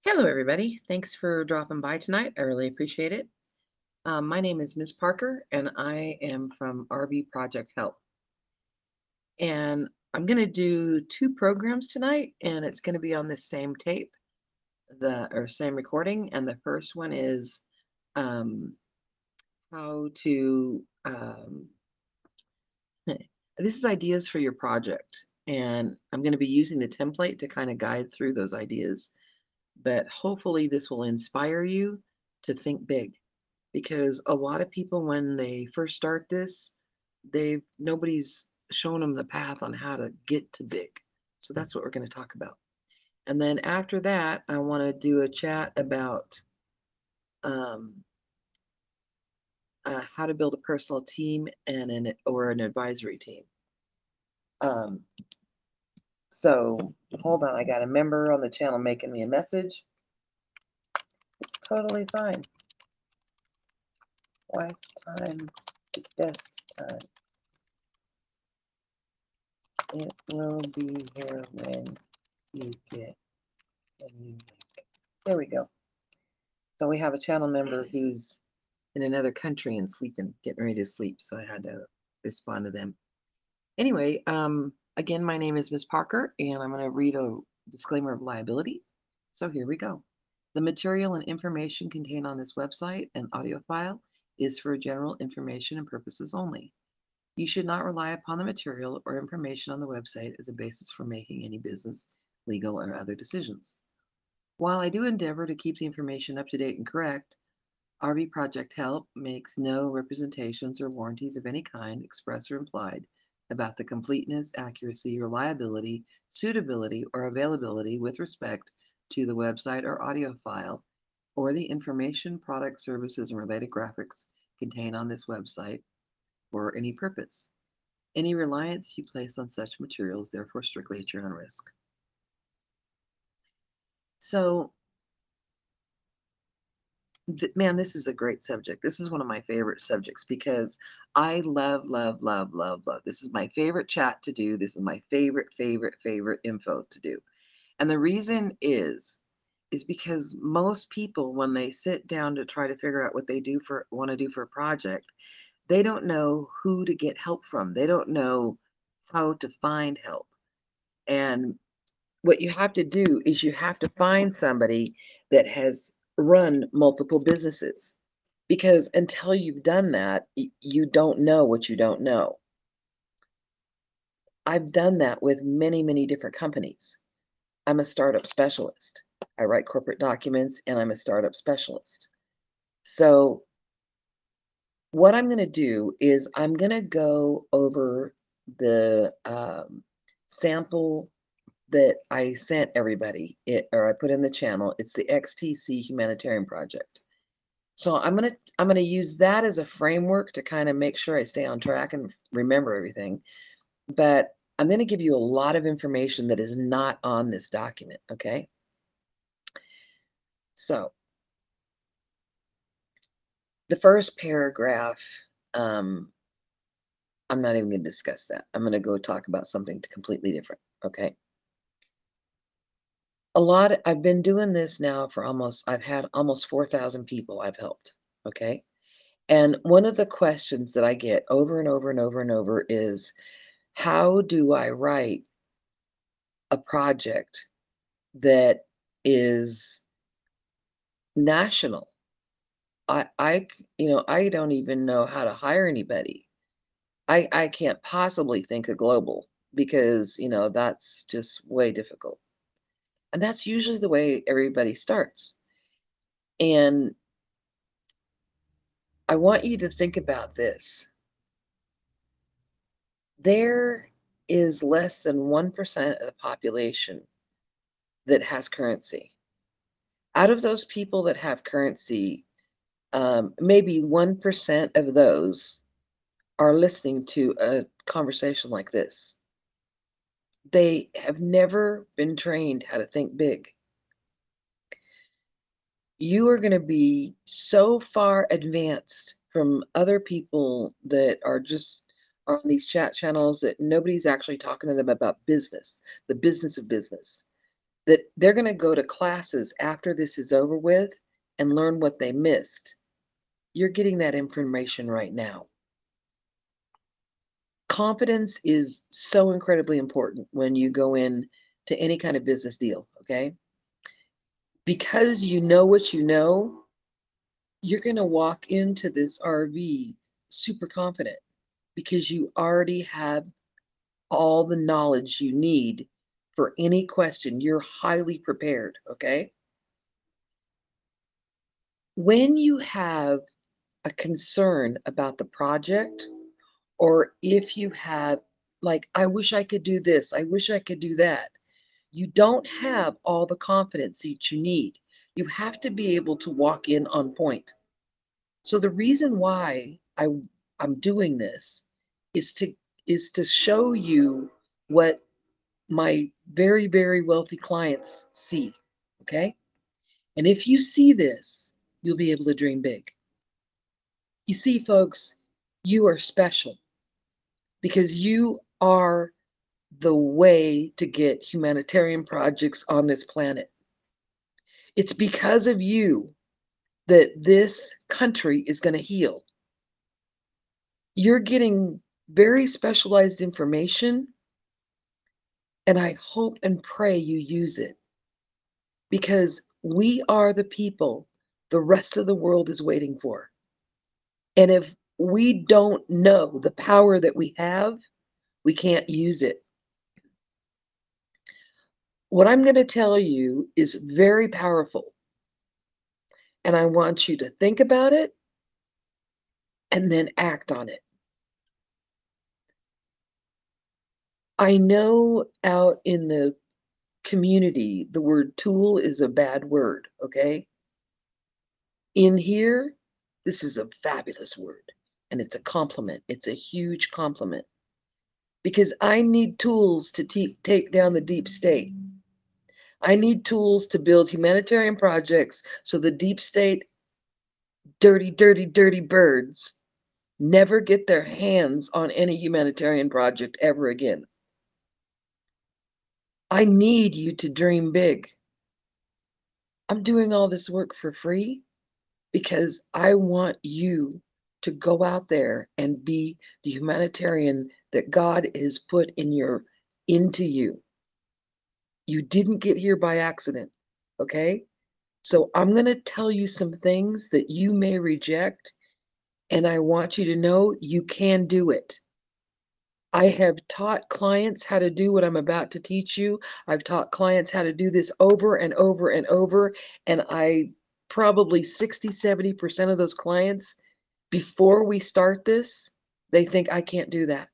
Hello, everybody. Thanks for dropping by tonight. I really appreciate it. My name is Ms. Parker, and I am from RB Project Help. And I'm going to do two programs tonight, and it's going to be on the same tape, the same recording. And the first one is um, how to. This is ideas for your project, and I'm going to be using the template to kind of guide through those ideas. But hopefully, this will inspire you to think big because a lot of people, when they first start this, nobody's shown them the path on how to get to big. So that's what we're going to talk about. And then after that, I want to do a chat about um, how to build a personal team and an advisory team. Um, so hold on, I got a member on the channel making me a message. It's totally fine. Wife time is best time. It will be here when you get when you make. There we go. So we have a channel member who's in another country and sleeping, getting ready to sleep. So I had to respond to them. Anyway, again, my name is Miss Parker, and I'm going to read a disclaimer of liability. So here we go. The material and information contained on this website and audio file is for general information and purposes only. You should not rely upon the material or information on the website as a basis for making any business, legal, or other decisions. While I do endeavor to keep the information up to date and correct, RV Project Help makes no representations or warranties of any kind, express or implied, about the completeness, accuracy, reliability, suitability, or availability with respect to the website or audio file, or the information, products, services, and related graphics contained on this website for any purpose. Any reliance you place on such material is therefore strictly at your own risk. So, man, this is a great subject. This is one of my favorite subjects because I love, love, love, love, love. This is my favorite chat to do. This is my favorite, favorite, favorite info to do. And the reason is because most people, when they sit down to try to figure out what they want to do for a project, they don't know who to get help from. They don't know how to find help. And what you have to do is you have to find somebody that has run multiple businesses because until you've done that, you don't know what you don't know. I've done that with many, many different companies. I'm a startup specialist. I write corporate documents and I'm a startup specialist. So, what I'm going to do is I'm going to go over the sample that I sent everybody, or I put in the channel. It's the XTC Humanitarian Project. So I'm gonna use that as a framework to kind of make sure I stay on track and remember everything. But I'm going to give you a lot of information that is not on this document. Okay. So the first paragraph, um, I'm not even going to discuss that. I'm going to go talk about something completely different. Okay. I've been doing this now for I've had almost 4,000 people I've helped. Okay. And one of the questions that I get over and over and over and over is, how do I write a project that is national? I don't even know how to hire anybody. I can't possibly think of global because, that's just way difficult. And that's usually the way everybody starts. And I want you to think about this. There is less than 1% of the population that has currency. Out of those people that have currency, maybe 1% of those are listening to a conversation like this. They have never been trained how to think big. You are going to be so far advanced from other people that are on these chat channels that nobody's actually talking to them about business, the business of business. that they're going to go to classes after this is over with and learn what they missed. You're getting that information right now. Confidence is so incredibly important when you go in to any kind of business deal, okay? Because you know what you know, you're going to walk into this RV super confident because you already have all the knowledge you need for any question. You're highly prepared, okay? When you have a concern about the project, or if you have, like, I wish I could do this, I wish I could do that, you don't have all the confidence that you need. You have to be able to walk in on point. So the reason why I'm doing this is to show you what my very, very wealthy clients see. Okay? And if you see this, you'll be able to dream big. You see, folks, you are special because you are the way to get humanitarian projects on this planet. It's because of you that this country is going to heal. You're getting very specialized information, and I hope and pray you use it because we are the people the rest of the world is waiting for. And if we don't know the power that we have, we can't use it. What I'm going to tell you is very powerful, and I want you to think about it and then act on it. I know out in the community, the word tool is a bad word, okay? In here, this is a fabulous word, and it's a compliment. It's a huge compliment because I need tools to take down the deep state. I need tools to build humanitarian projects so the deep state, dirty, dirty, dirty birds never get their hands on any humanitarian project ever again. I need you to dream big. I'm doing all this work for free because I want you to go out there and be the humanitarian that God has put into you. You didn't get here by accident, okay? So I'm going to tell you some things that you may reject, and I want you to know you can do it. I have taught clients how to do what I'm about to teach you. I've taught clients how to do this over and over and over, and I probably 60-70% of those clients, before we start this, they think I can't do that.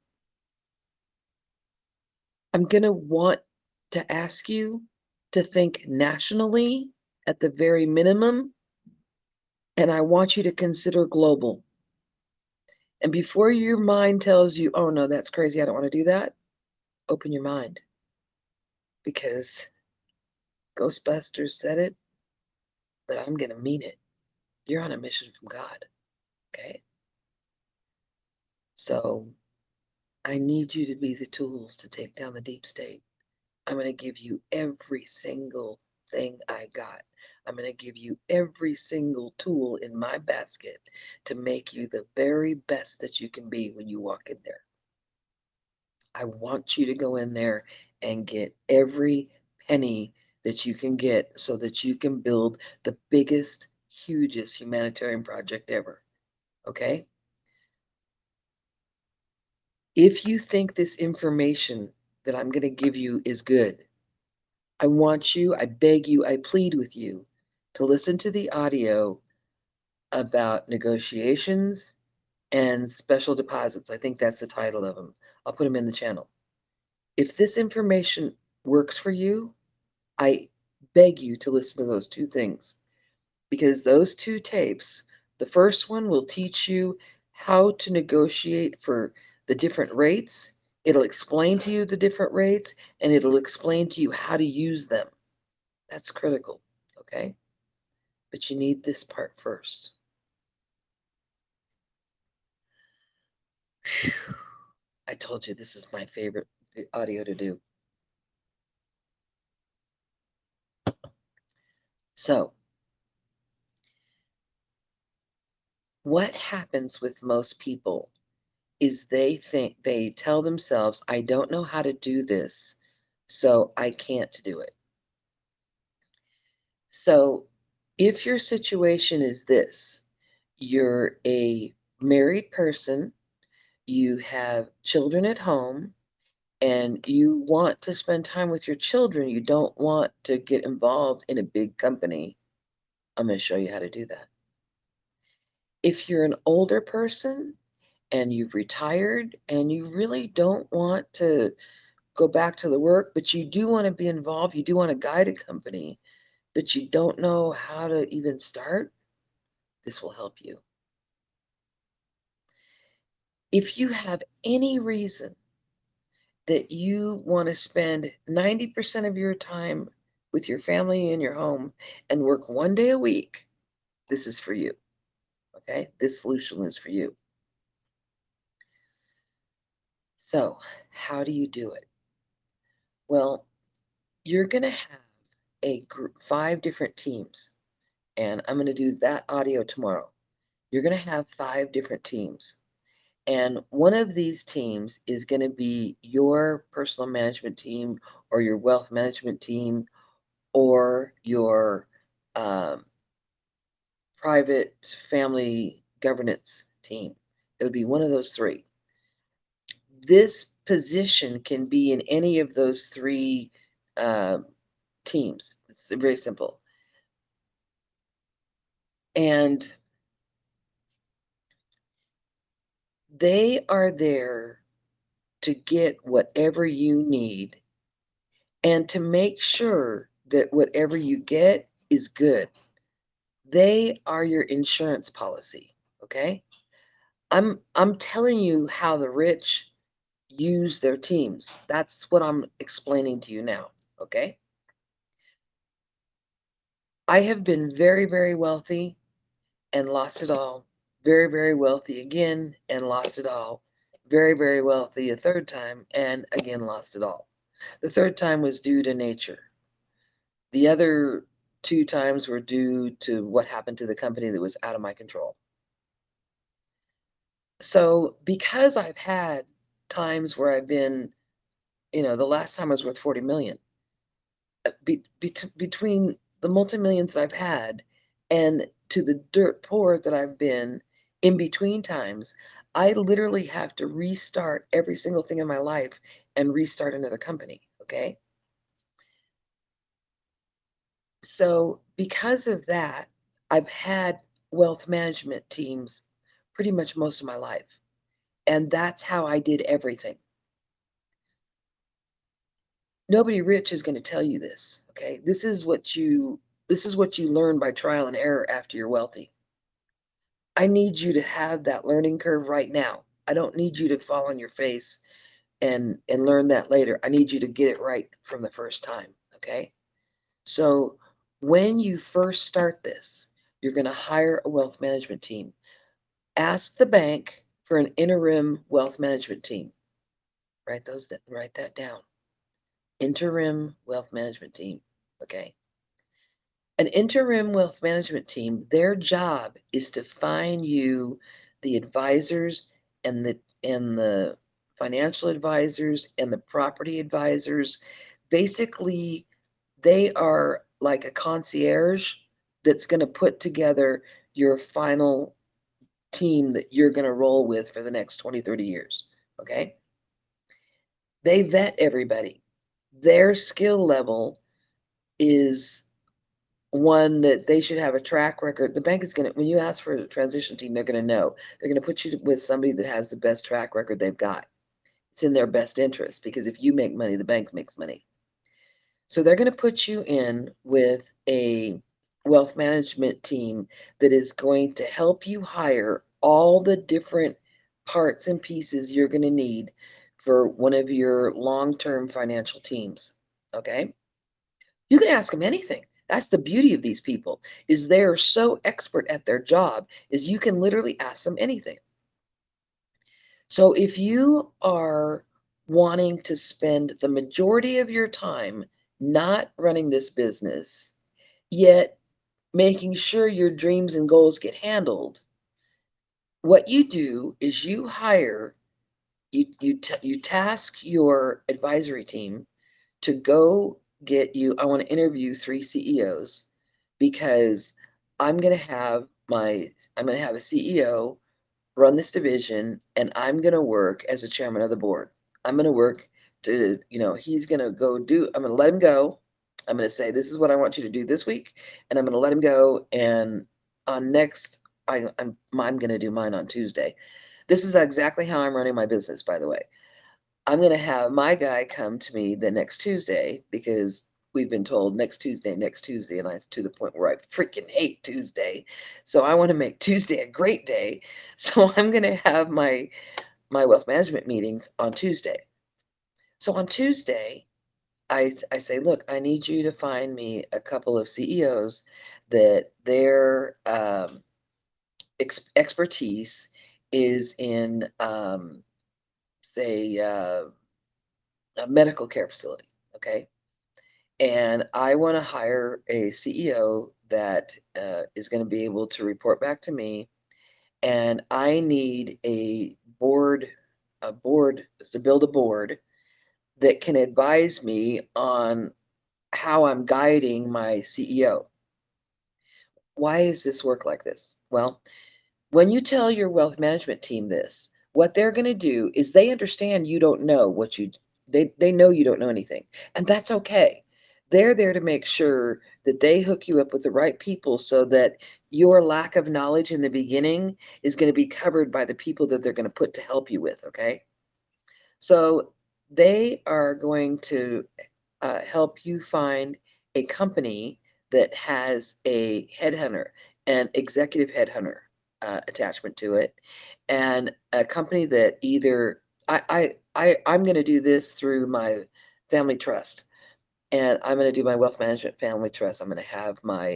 I'm going to want to ask you to think nationally at the very minimum, and I want you to consider global. And before your mind tells you, oh no, that's crazy, I don't want to do that, open your mind because Ghostbusters said it, but I'm going to mean it. You're on a mission from God, okay? So I need you to be the tools to take down the deep state. I'm going to give you every single thing I got. I'm going to give you every single tool in my basket to make you the very best that you can be when you walk in there. I want you to go in there and get every penny that you can get so that you can build the biggest, hugest humanitarian project ever. Okay? If you think this information that I'm going to give you is good, I want you, I beg you, I plead with you to listen to the audio about negotiations and special deposits. I think that's the title of them. I'll put them in the channel. If this information works for you, I beg you to listen to those two things because those two tapes, the first one will teach you how to negotiate for the different rates. It'll explain to you the different rates and it'll explain to you how to use them. That's critical, okay? But you need this part first. Whew. I told you this is my favorite audio to do. So, what happens with most people is they tell themselves, I don't know how to do this, so I can't do it. So, if your situation is this, you're a married person, you have children at home, and you want to spend time with your children, you don't want to get involved in a big company, I'm going to show you how to do that. If you're an older person and you've retired and you really don't want to go back to the work, but you do want to be involved, you do want to guide a company, but you don't know how to even start, this will help you. If you have any reason that you want to spend 90% of your time with your family in your home and work 1 day a week, this is for you. Okay? This solution is for you. So, how do you do it? Well, you're going to have a group, 5 different teams, and I'm going to do that audio tomorrow. You're going to have 5 different teams. And one of these teams is going to be your personal management team or your wealth management team or your um, private family governance team. It'll be one of those 3. This position can be in any of those 3 uh, teams. It's very simple. And they are there to get whatever you need and to make sure that whatever you get is good. They are your insurance policy, okay? I'm telling you how the rich use their teams. That's what I'm explaining to you now, okay? I have been very, very wealthy and lost it all. Very, very wealthy again and lost it all. Very, very wealthy a third time and again lost it all. The third time was due to nature. The other 2 times were due to what happened to the company that was out of my control. So, because I've had times where I've been, the last time I was worth 40,000,000. Between the multi-millions that I've had and to the dirt poor that I've been in between times, I literally have to restart every single thing in my life and restart another company, okay? So, because of that, I've had wealth management teams pretty much most of my life, and that's how I did everything. Nobody rich is gonna tell you this, okay? This is what you learn by trial and error after you're wealthy. I need you to have that learning curve right now. I don't need you to fall on your face and learn that later. I need you to get it right from the first time, okay? So, when you first start this, you're gonna hire a wealth management team. Ask the bank for an interim wealth management team. Write that down. Interim wealth management team, okay? An interim wealth management team, their job is to find you the advisors and the financial advisors and the property advisors. Basically, they are like a concierge that's going to put together your final team that you're going to roll with for the next 20, 30 years. Okay? They vet everybody. Their skill level is one that they should have a track record. The bank is gonna when you ask for a transition team, they're gonna know. They're gonna put you with somebody that has the best track record they've got. It's in their best interest because if you make money, the bank makes money. So they're gonna put you in with a wealth management team that is going to help you hire all the different parts and pieces you're gonna need for one of your long-term financial teams. Okay? You can ask them anything. That's the beauty of these people, is they're so expert at their job, is you can literally ask them anything. So if you are wanting to spend the majority of your time not running this business, yet making sure your dreams and goals get handled, what you do is you hire, you task your advisory team to go get you. I want to interview 3 CEOs because I'm going to have a CEO run this division, and I'm going to work as a chairman of the board. I'm going to work to, he's going to go do, I'm going to let him go. I'm going to say, this is what I want you to do this week. And I'm going to let him go. And on next, I'm going to do mine on Tuesday. This is exactly how I'm running my business, by the way. I'm going to have my guy come to me the next Tuesday because we've been told next Tuesday, and I to the point where I freaking hate Tuesday. So I want to make Tuesday a great day. So I'm going to have my wealth management meetings on Tuesday. So on Tuesday, I say, look, I need you to find me a couple of CEOs that their expertise is in, say, a medical care facility. Okay. And I want to hire a CEO that is going to be able to report back to me. And I need a board to build a board that can advise me on how I'm guiding my CEO. Why does this work like this? Well, when you tell your wealth management team this, what they're going to do is they understand you don't know what they know you don't know anything, and that's okay. They're there to make sure that they hook you up with the right people so that your lack of knowledge in the beginning is going to be covered by the people that they're going to put to help you with, okay? So they are going to help you find a company that has a headhunter, an executive headhunter attachment to it, and a company that either I'm going to do this through my family trust, and I'm going to do my wealth management family trust. I'm going to have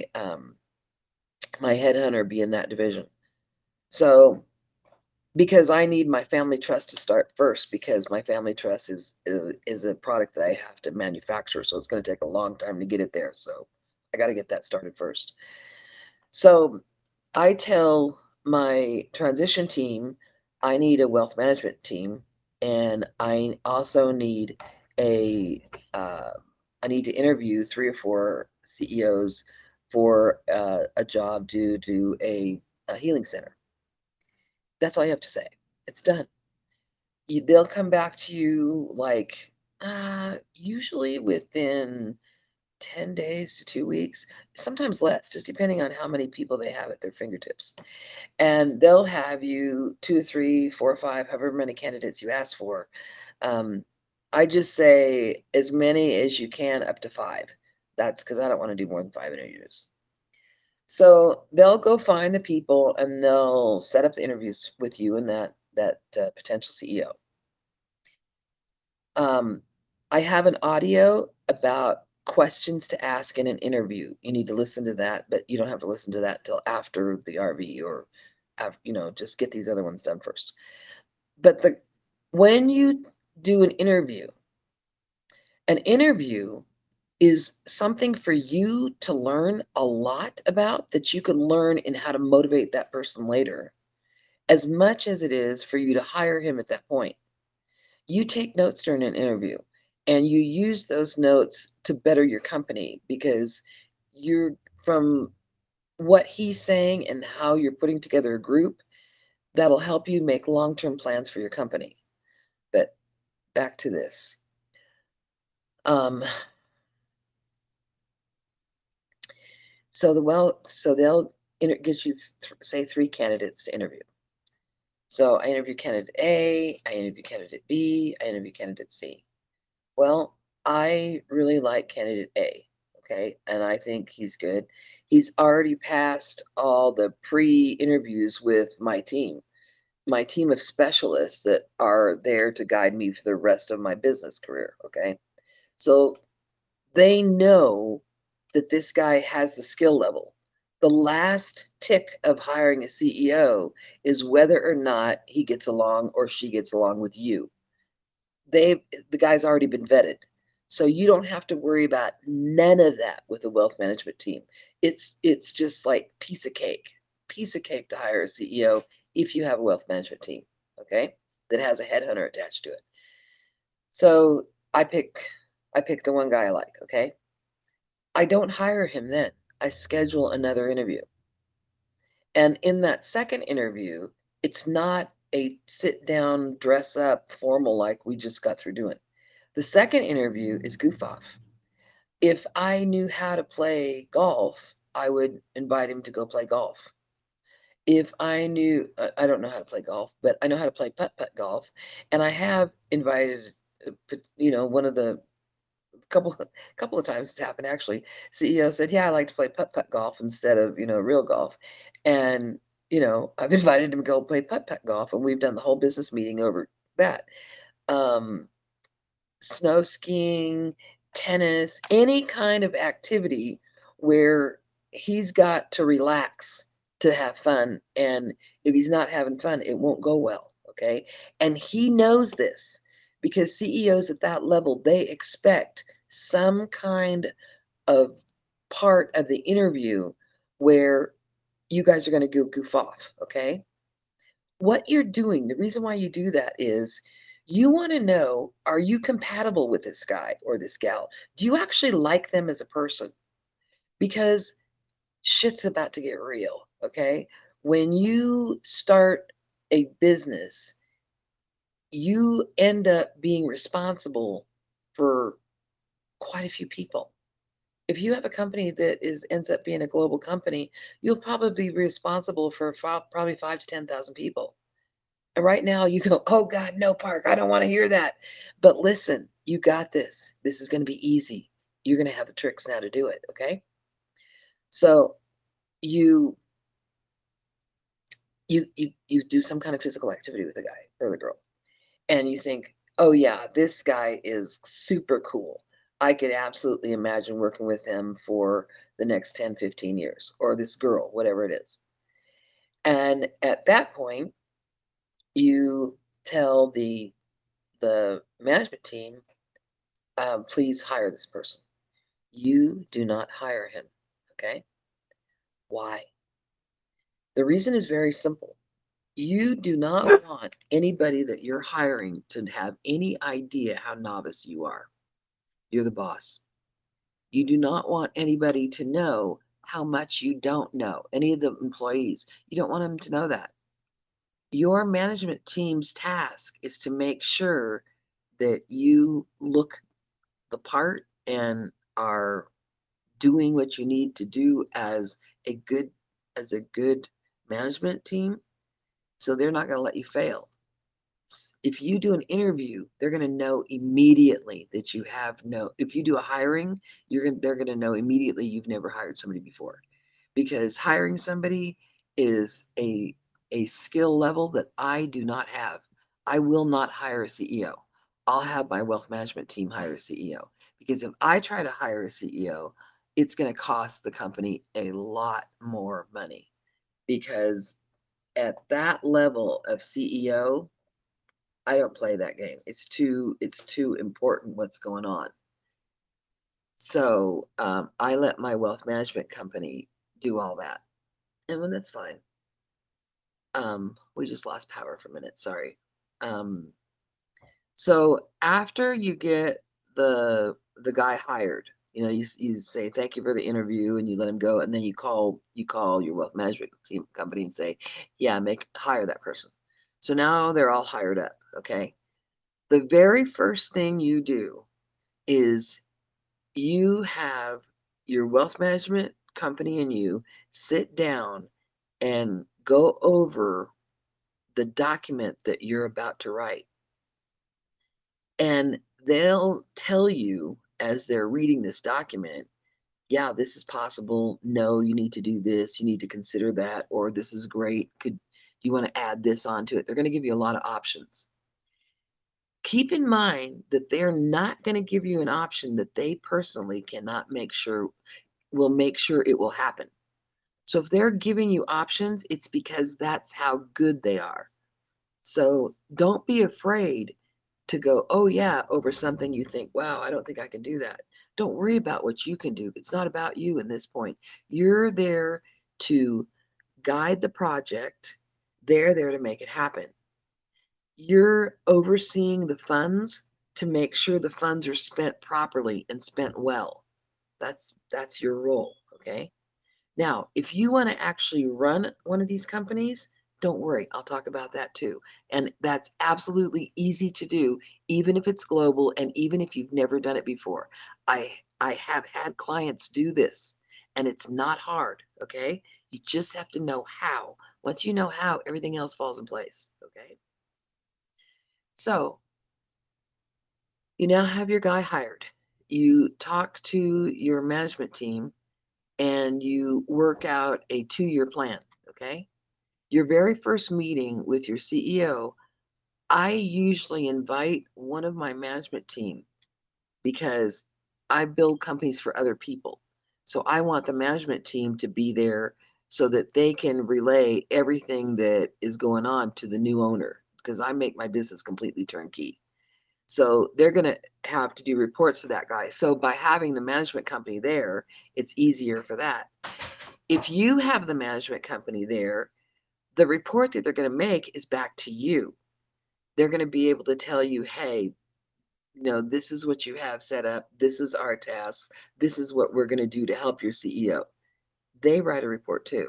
my headhunter be in that division. So because I need my family trust to start first because my family trust is a product that I have to manufacture, so it's going to take a long time to get it there. So I got to get that started first. So I tell my transition team I need a wealth management team, and I also need a uh, I need to interview 3 or 4 CEOs for a job to do a healing center. That's all you have to say. It's done. They'll come back to you like usually within 10 days to 2 weeks, sometimes less, just depending on how many people they have at their fingertips. And they'll have you 2, 3, 4, 5, however many candidates you ask for. Um, I just say as many as you can, up to 5. That's because I don't want to do more than 5 interviews. So they'll go find the people and they'll set up the interviews with you and that potential CEO. I have an audio about questions to ask in an interview. You need to listen to that, but you don't have to listen to that till after the RV or just get these other ones done first. But when you do an interview is something for you to learn a lot about that you can learn in how to motivate that person later, as much as it is for you to hire him at that point. You take notes during an interview and you use those notes to better your company because you're from what he's saying and how you're putting together a group that'll help you make long-term plans for your company. But back to this. Um, so they'll get you say 3 candidates to interview. So I interview candidate A, I interview candidate B, I interview candidate C. Well, I really like candidate A, okay, and I think he's good. He's already passed all the pre-interviews with my team of specialists that are there to guide me for the rest of my business career, okay? So they know that this guy has the skill level. The last tick of hiring a CEO is whether or not he gets along or she gets along with you. The guy's already been vetted. So you don't have to worry about none of that with a wealth management team. It's just like piece of cake to hire a CEO if you have a wealth management team, okay, that has a headhunter attached to it. So I pick the one guy I like, okay? I don't hire him then. I schedule another interview. And in that second interview, it's not a sit down, dress up, formal like we just got through doing. The second interview is goof off. If I knew how to play golf, I would invite him to go play golf. If I knew, I don't know how to play golf, but I know how to play putt-putt golf, and I have invited, one of the couple of times it's happened actually. CEO said, "Yeah, I like to play putt-putt golf instead of, real golf." And, I've invited him to go play putt-putt golf, and we've done the whole business meeting over that. Um, Snow skiing, tennis, any kind of activity where he's got to relax to have fun. And if he's not having fun, it won't go well. Okay. And he knows this because CEOs at that level, they expect some kind of part of the interview where you guys are going to go goof off. Okay. What you're doing, the reason why you do that is you want to know, are you compatible with this guy or this gal? Do you actually like them as a person? Because shit's about to get real, okay? When you start a business, you end up being responsible for quite a few people. If you have a company that ends up being a global company, you'll probably be responsible for probably 5 to 10,000 people. And right now you go, "Oh God, no, Park, I don't want to hear that." But listen, you got this. This is going to be easy. You're going to have the tricks now to do it. Okay. So you you do some kind of physical activity with the guy or the girl, and you think, "Oh yeah, this guy is super cool. I could absolutely imagine working with him for the next 10, 15 years, or this girl, whatever it is." And at that point, you tell the management team, please hire this person. You do not hire him. Okay. Why? The reason is very simple. You do not want anybody that you're hiring to have any idea how novice you are. You're the boss. You do not want anybody to know how much you don't know, any of the employees. You don't want them to know that. Your management team's task is to make sure that you look the part and are doing what you need to do a good as a good management team, so they're not going to let you fail. If you do an interview, they're going to know immediately that you have no. If you do a hiring, they're going to know immediately you've never hired somebody before, because hiring somebody is a skill level that I do not have. I will not hire a CEO. I'll have my wealth management team hire a CEO, because if I try to hire a CEO, it's going to cost the company a lot more money, because at that level of CEO, I don't play that game. It's too important what's going on. So I let my wealth management company do all that, and well, that's fine. We just lost power for a minute. Sorry. Um, so after you get the guy hired, you say thank you for the interview, and you let him go, and then you call your wealth management team company and say, yeah, hire that person. So now they're all hired up. Okay. The very first thing you do is you have your wealth management company and you sit down and go over the document that you're about to write. And they'll tell you as they're reading this document, yeah, this is possible. No, you need to do this. You need to consider that. Or this is great. Do you want to add this onto it? They're going to give you a lot of options. Keep in mind that they're not going to give you an option that they personally cannot make sure it will happen. So if they're giving you options, it's because that's how good they are. So don't be afraid to go, oh yeah, over something you think, wow, I don't think I can do that. Don't worry about what you can do. It's not about you in this point. You're there to guide the project. They're there to make it happen. You're overseeing the funds to make sure the funds are spent properly and spent well. That's your role, okay? Now, if you want to actually run one of these companies, don't worry, I'll talk about that too. And that's absolutely easy to do, even if it's global and even if you've never done it before. I have had clients do this, and it's not hard, okay? You just have to know how. Once you know how, everything else falls in place, okay? So, you now have your guy hired. You talk to your management team and you work out a 2-year plan, okay? Your very first meeting with your CEO, I usually invite one of my management team because I build companies for other people. So I want the management team to be there so that they can relay everything that is going on to the new owner because I make my business completely turnkey. So they're going to have to do reports to that guy. So by having the management company there, it's easier for that. If you have the management company there, the report that they're going to make is back to you. They're going to be able to tell you, hey, this is what you have set up. This is our task. This is what we're going to do to help your CEO. They write a report too.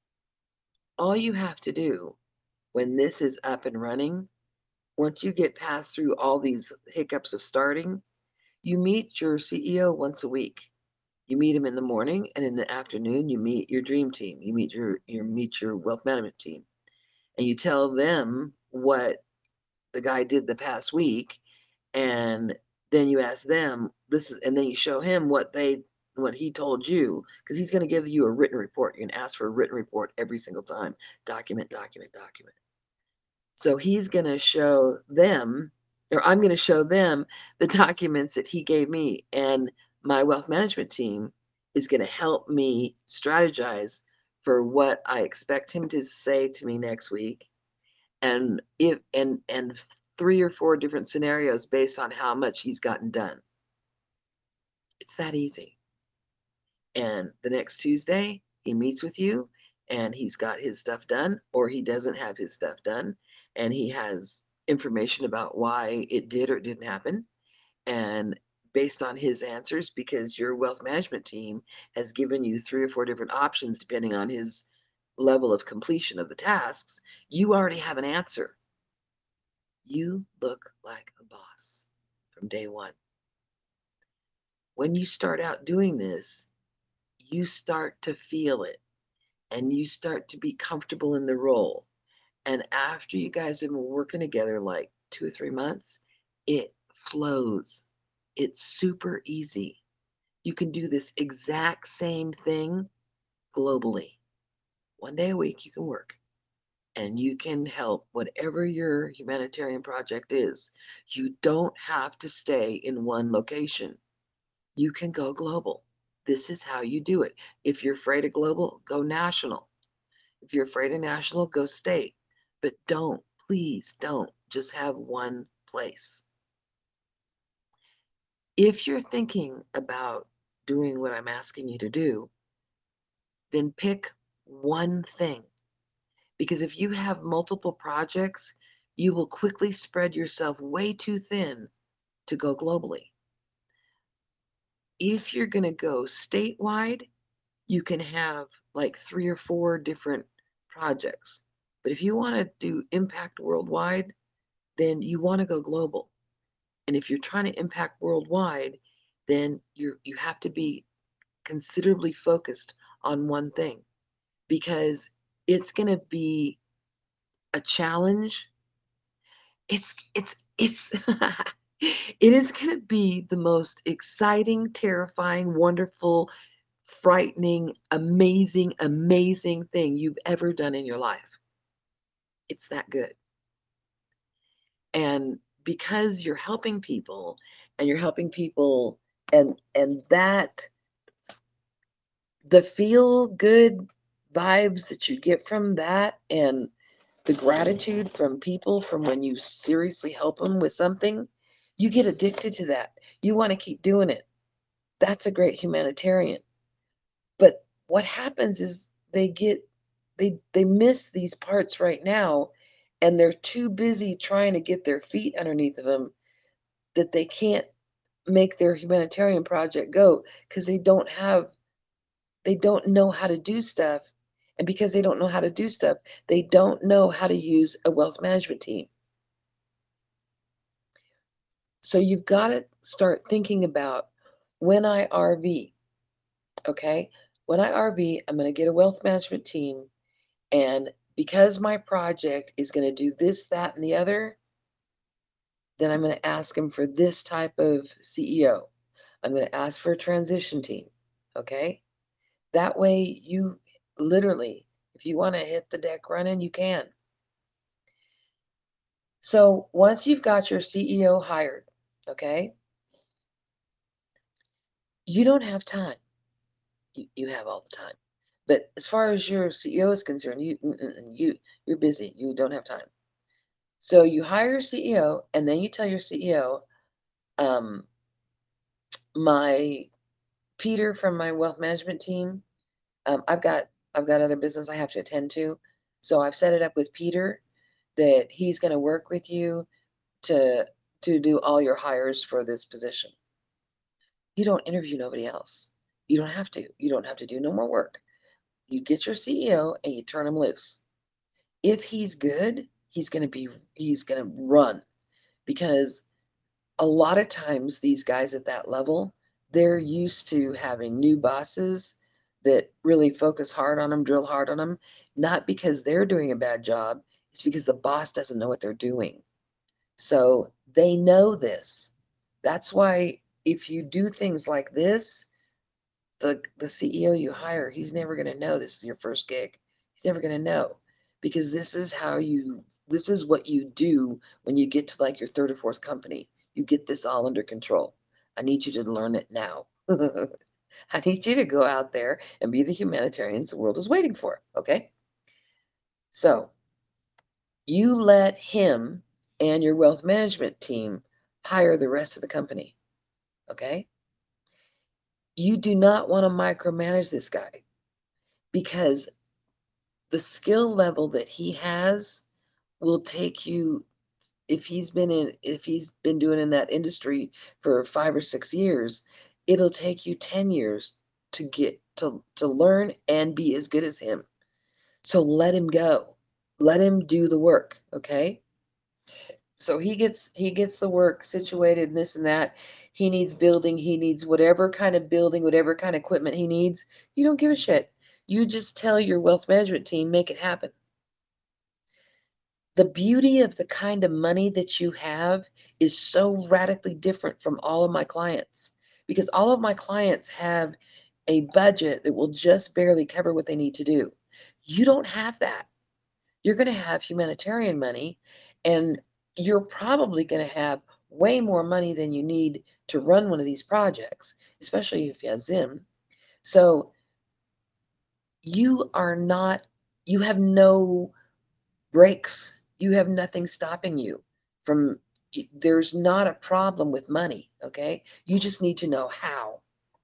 All you have to do when this is up and running, once you get past through all these hiccups of starting, you meet your CEO once a week. You meet him in the morning, and in the afternoon, you meet your dream team. You meet your wealth management team, and you tell them what the guy did the past week, and then you ask them and then you show him what he told you, because he's going to give you a written report. You're going to ask for a written report every single time. Document, document, document. So he's going to show them, or I'm going to show them the documents that he gave me, and my wealth management team is going to help me strategize for what I expect him to say to me next week, and if and 3 or 4 different scenarios based on how much he's gotten done. It's that easy. And the next Tuesday, he meets with you and he's got his stuff done, or he doesn't have his stuff done, and he has information about why it did or didn't happen. And based on his answers, because your wealth management team has given you 3 or 4 different options depending on his level of completion of the tasks, you already have an answer. You look like a boss from day one. When you start out doing this, you start to feel it and you start to be comfortable in the role. And after you guys have been working together like 2 or 3 months, it flows. It's super easy. You can do this exact same thing globally. 1 day a week, you can work and you can help whatever your humanitarian project is. You don't have to stay in one location. You can go global. This is how you do it. If you're afraid of global, go national. If you're afraid of national, go state. But please don't just have one place. If you're thinking about doing what I'm asking you to do, then pick one thing. Because if you have multiple projects, you will quickly spread yourself way too thin to go globally. If you're going to go statewide, you can have like 3 or 4 different projects. But if you want to do impact worldwide, then you want to go global. And if you're trying to impact worldwide, then you have to be considerably focused on one thing, because it's going to be a challenge. It's it is going to be the most exciting, terrifying, wonderful, frightening, amazing thing you've ever done in your life. It's that good. And because you're helping people and you're helping people, and that the feel good vibes that you get from that, and the gratitude from people from when you seriously help them with something, you get addicted to that. You want to keep doing it. That's a great humanitarian. But what happens is they miss these parts right now, and they're too busy trying to get their feet underneath of them that they can't make their humanitarian project go because they don't know how to do stuff. And because they don't know how to do stuff, they don't know how to use a wealth management team. So you've got to start thinking about when I RV, okay? When I RV, I'm going to get a wealth management team. And because my project is going to do this, that, and the other, then I'm going to ask them for this type of CEO. I'm going to ask for a transition team, okay? That way, you literally, if you want to hit the deck running, you can. So once you've got your CEO hired, okay, you don't have time. You have all the time. But as far as your CEO is concerned, you're busy. You don't have time. So you hire your CEO, and then you tell your CEO, um, my Peter from my wealth management team, I've got other business I have to attend to. So I've set it up with Peter that he's going to work with you to do all your hires for this position. You don't interview nobody else. You don't have to. You don't have to do no more work. You get your CEO and you turn him loose. If he's good, he's going to run, because a lot of times these guys at that level, they're used to having new bosses that really focus hard on them, drill hard on them, not because they're doing a bad job, it's because the boss doesn't know what they're doing. So they know this. That's why if you do things like this, the CEO you hire, he's never going to know this is your first gig. He's never going to know, because this is what you do when you get to like your third or fourth company. You get this all under control. I need you to learn it now. I need you to go out there and be the humanitarians the world is waiting for. Okay. So you let him and your wealth management team hire the rest of the company. Okay. You do not want to micromanage this guy, because the skill level that he has will take you, if he's been doing in that industry for 5 or 6 years, it'll take you 10 years to get to learn and be as good as him. So let him go. Let him do the work, okay? So he gets the work situated and this and that. He needs building, he needs whatever kind of building, whatever kind of equipment he needs. You don't give a shit. You just tell your wealth management team, make it happen. The beauty of the kind of money that you have is so radically different from all of my clients, because all of my clients have a budget that will just barely cover what they need to do. You don't have that. You're going to have humanitarian money, and you're probably going to have way more money than you need to run one of these projects, especially if you have Zim. So you are not, you have no breaks. You have nothing stopping you from, there's not a problem with money, okay? You just need to know how.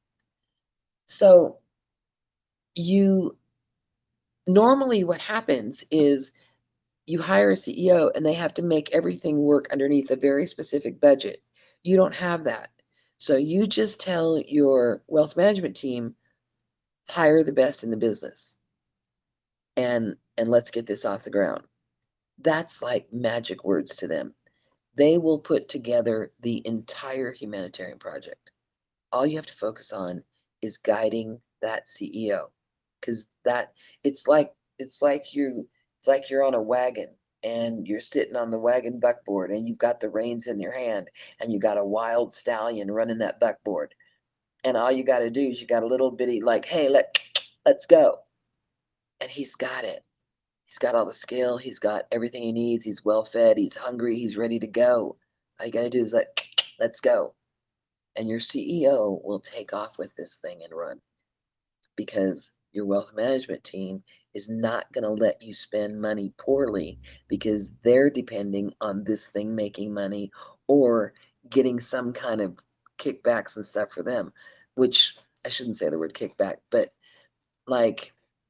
So you normally what happens is you hire a CEO and they have to make everything work underneath a very specific budget. You don't have that. So you just tell your wealth management team, hire the best in the business, and let's get this off the ground. That's like magic words to them. They will put together the entire humanitarian project. All you have to focus on is guiding that CEO, because that it's like you're on a wagon and you're sitting on the wagon buckboard and you've got the reins in your hand and you got a wild stallion running that buckboard, and all you got to do is you got a little bitty like, hey, let's go, and he's got it. He's got all the skill. He's got everything he needs. He's well fed. He's hungry. He's ready to go. All you got to do is like, let's go. And your CEO will take off with this thing and run, because your wealth management team is not going to let you spend money poorly because they're depending on this thing making money or getting some kind of kickbacks and stuff for them, which I shouldn't say the word kickback, but like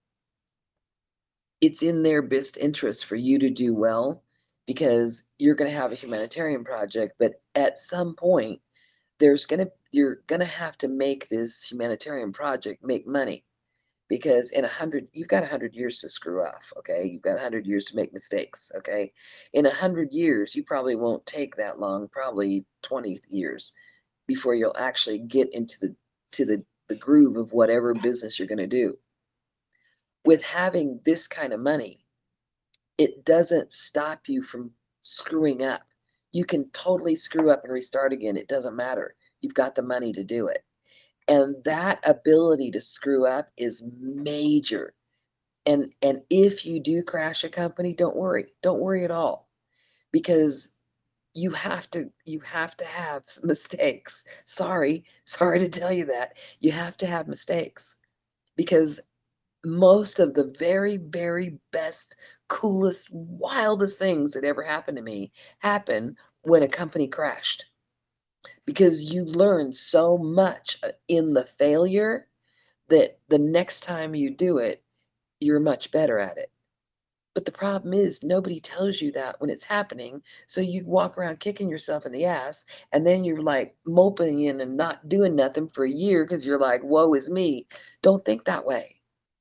it's in their best interest for you to do well because you're going to have a humanitarian project, but at some point you're gonna have to make this humanitarian project make money because you've got 100 years to screw off, okay? You've got 100 years to make mistakes, okay? In 100 years, you probably won't take that long, probably 20 years before you'll actually get into the groove of whatever business you're gonna do. With having this kind of money, it doesn't stop you from screwing up. You can totally screw up and restart again. It doesn't matter. You've got the money to do it. And that ability to screw up is major. And if you do crash a company, don't worry. Don't worry at all because you have to have mistakes. Sorry to tell you that. You have to have mistakes because most of the very, very best, coolest, wildest things that ever happened to me happened when a company crashed because you learn so much in the failure that the next time you do it, you're much better at it. But the problem is nobody tells you that when it's happening. So you walk around kicking yourself in the ass and then you're like moping in and not doing nothing for a year because you're like, woe is me. Don't think that way.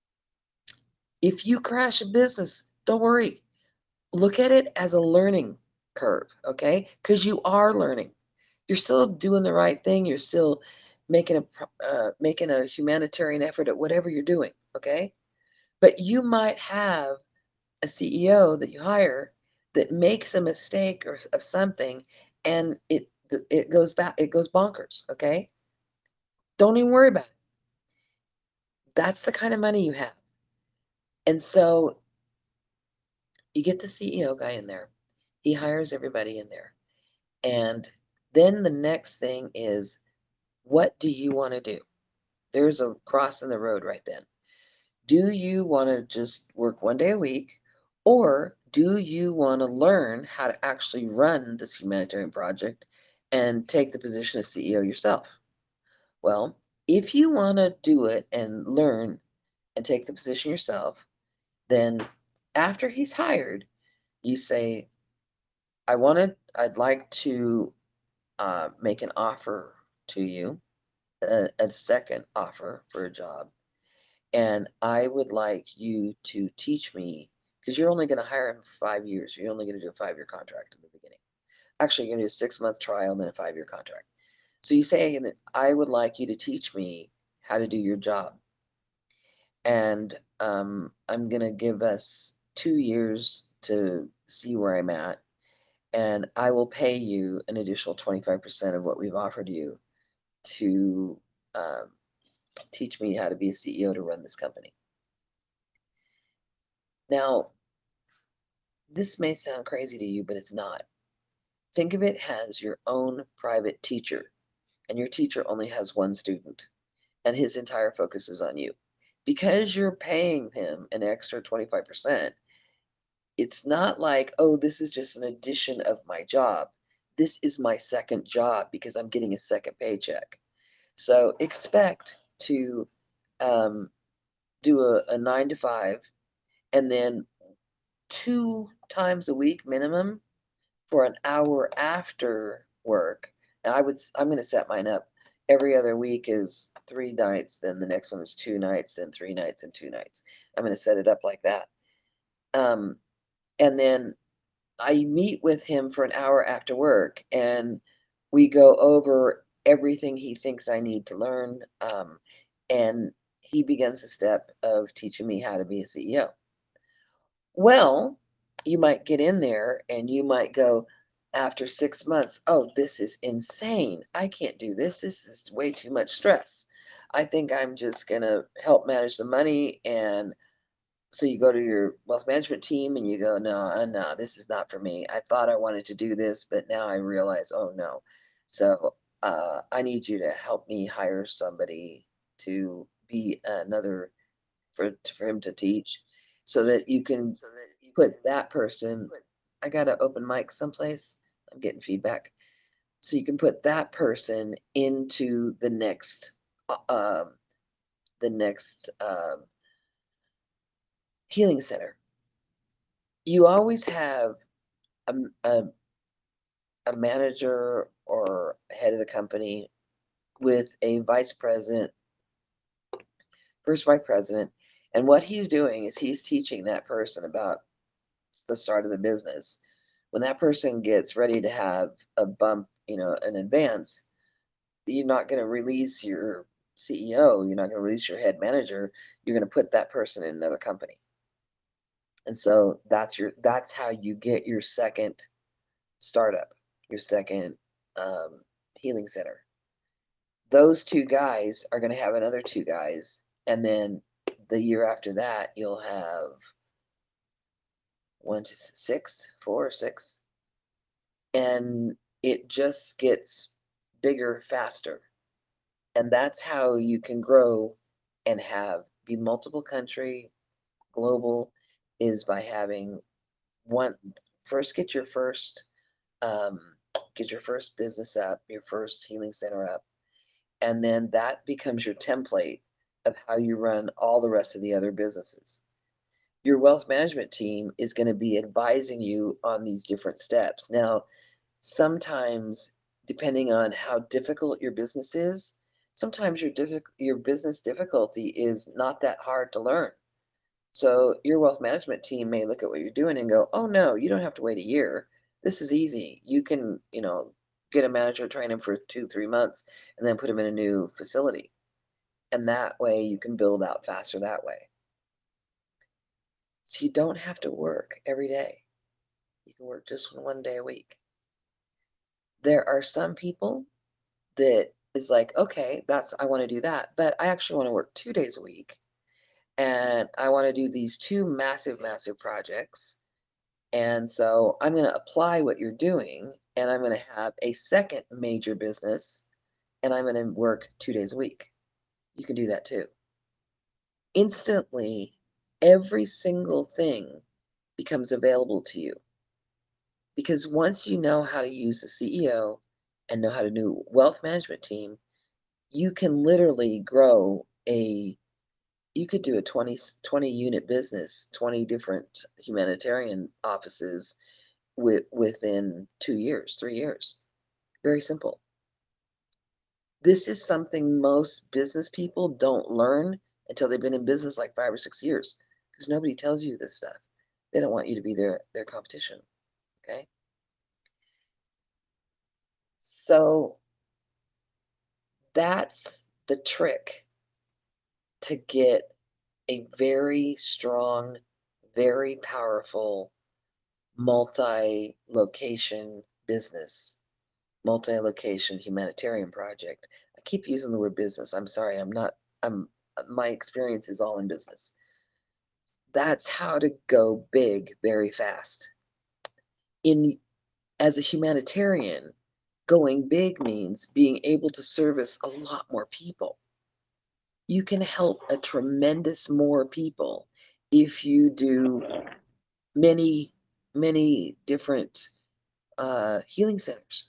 If you crash a business, don't worry. Look at it as a learning curve, okay? Because you are learning. You're still doing the right thing. You're still making a humanitarian effort at whatever you're doing, okay? But you might have a CEO that you hire that makes a mistake or of something, and it goes back, it goes bonkers, okay? Don't even worry about it. That's the kind of money you have. And so you get the CEO guy in there. He hires everybody in there. And then the next thing is, what do you want to do? There's a cross in the road right then. Do you want to just work 1 day a week, or do you want to learn how to actually run this humanitarian project and take the position of CEO yourself? Well, if you want to do it and learn and take the position yourself, then after he's hired, you say, I'd like to make an offer to you, a second offer for a job. And I would like you to teach me, because you're only going to hire him for 5 years. You're only going to do a 5-year contract in the beginning. Actually, you're going to do a 6-month trial and then a 5-year contract. So you say that I would like you to teach me how to do your job. And I'm going to give us 2 years to see where I'm at. And I will pay you an additional 25% of what we've offered you to um, teach me how to be a CEO to run this company. Now, this may sound crazy to you, but it's not. Think of it as your own private teacher, and your teacher only has one student, and his entire focus is on you. Because you're paying him an extra 25%, it's not like, oh, this is just an addition of my job. This is my second job because I'm getting a second paycheck. So expect to um, do a 9 to 5 and then 2 times a week minimum for an hour after work. And I'm going to set mine up every other week is 3 nights, then the next one is 2 nights, then 3 nights and 2 nights. I'm going to set it up like that. Um, and then I meet with him for an hour after work and we go over everything he thinks I need to learn. And he begins the step of teaching me how to be a CEO. Well, you might get in there and you might go after 6 months, oh, this is insane. I can't do this. This is way too much stress. I think I'm just going to help manage the money. And so you go to your wealth management team and you go, no, no, this is not for me. I thought I wanted to do this, but now I realize, oh, no. So I need you to help me hire somebody to be another for him to teach, so that you can put that person. I got an open mic someplace. I'm getting feedback. So you can put that person into the next healing center. You always have a, a, a manager or head of the company with a vice president, first vice president, and what he's doing is he's teaching that person about the start of the business. When that person gets ready to have a bump, an advance, you're not going to release your CEO, you're not going to release your head manager, you're going to put that person in another company. And so that's how you get your second startup, your second healing center. Those two guys are going to have another two guys, and then the year after that, you'll have one to six, four or six, and it just gets bigger faster. And that's how you can grow and be multiple country, global, is by having one first um, get your first business up, your first healing center up, and then that becomes your template of how you run all the rest of the other businesses. Your wealth management team is going to be advising you on these different steps. Now, sometimes, depending on how difficult your business is, sometimes your business difficulty is not that hard to learn. So your wealth management team may look at what you're doing and go, "Oh no, you don't have to wait a year. This is easy. You can, get a manager, train him for 2, 3 months, and then put him in a new facility. And that way you can build out faster that way." So you don't have to work every day. You can work just 1 day a week. There are some people that is like, okay, I want to do that, but I actually want to work 2 days a week, and I want to do these two massive, massive projects. And so I'm going to apply what you're doing, and I'm going to have a second major business, and I'm going to work 2 days a week. You can do that too. Instantly, every single thing becomes available to you, because once you know how to use the CEO and know how to do wealth management team, you can literally grow you could do a 20 unit business, 20 different humanitarian offices within 2 years, 3 years. Very simple. This is something most business people don't learn until they've been in business like 5 or 6 years, because nobody tells you this stuff. They don't want you to be their competition. Okay. So that's the trick to get a very strong, very powerful multi-location business, multi-location humanitarian project. I keep using the word business. I'm sorry. My experience is all in business. That's how to go big very fast. As a humanitarian, going big means being able to service a lot more people. You can help a tremendous more people if you do many, many different healing centers.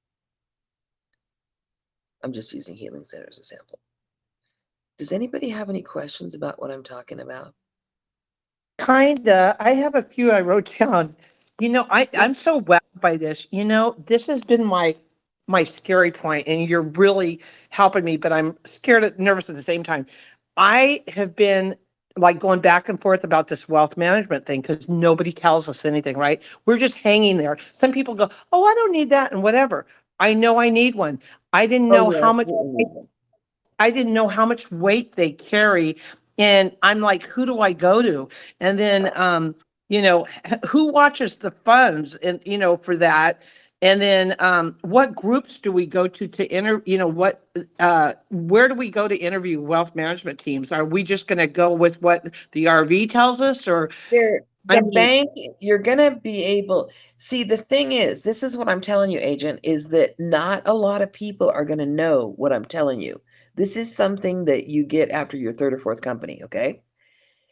I'm just using healing center as a sample. Does anybody have any questions about what I'm talking about? Kinda. I have a few I wrote down. I'm so wowed by this. This has been my scary point, and you're really helping me, but I'm scared and nervous at the same time. I have been like going back and forth about this wealth management thing because nobody tells us anything, right? We're just hanging there. Some people go, "Oh, I don't need that," and whatever. I know I need one. I didn't Oh, know you how much absolutely need them. I didn't know how much weight they carry. And I'm like, who do I go to? And then, who watches the funds and, for that? And then, what groups do we go to where do we go to interview wealth management teams? Are we just going to go with what the RV tells us? Or, I The mean, bank, you're gonna be able, see, the thing is, this is what I'm telling you, agent, is that not a lot of people are gonna know what I'm telling you. This is something that you get after your third or fourth company, okay?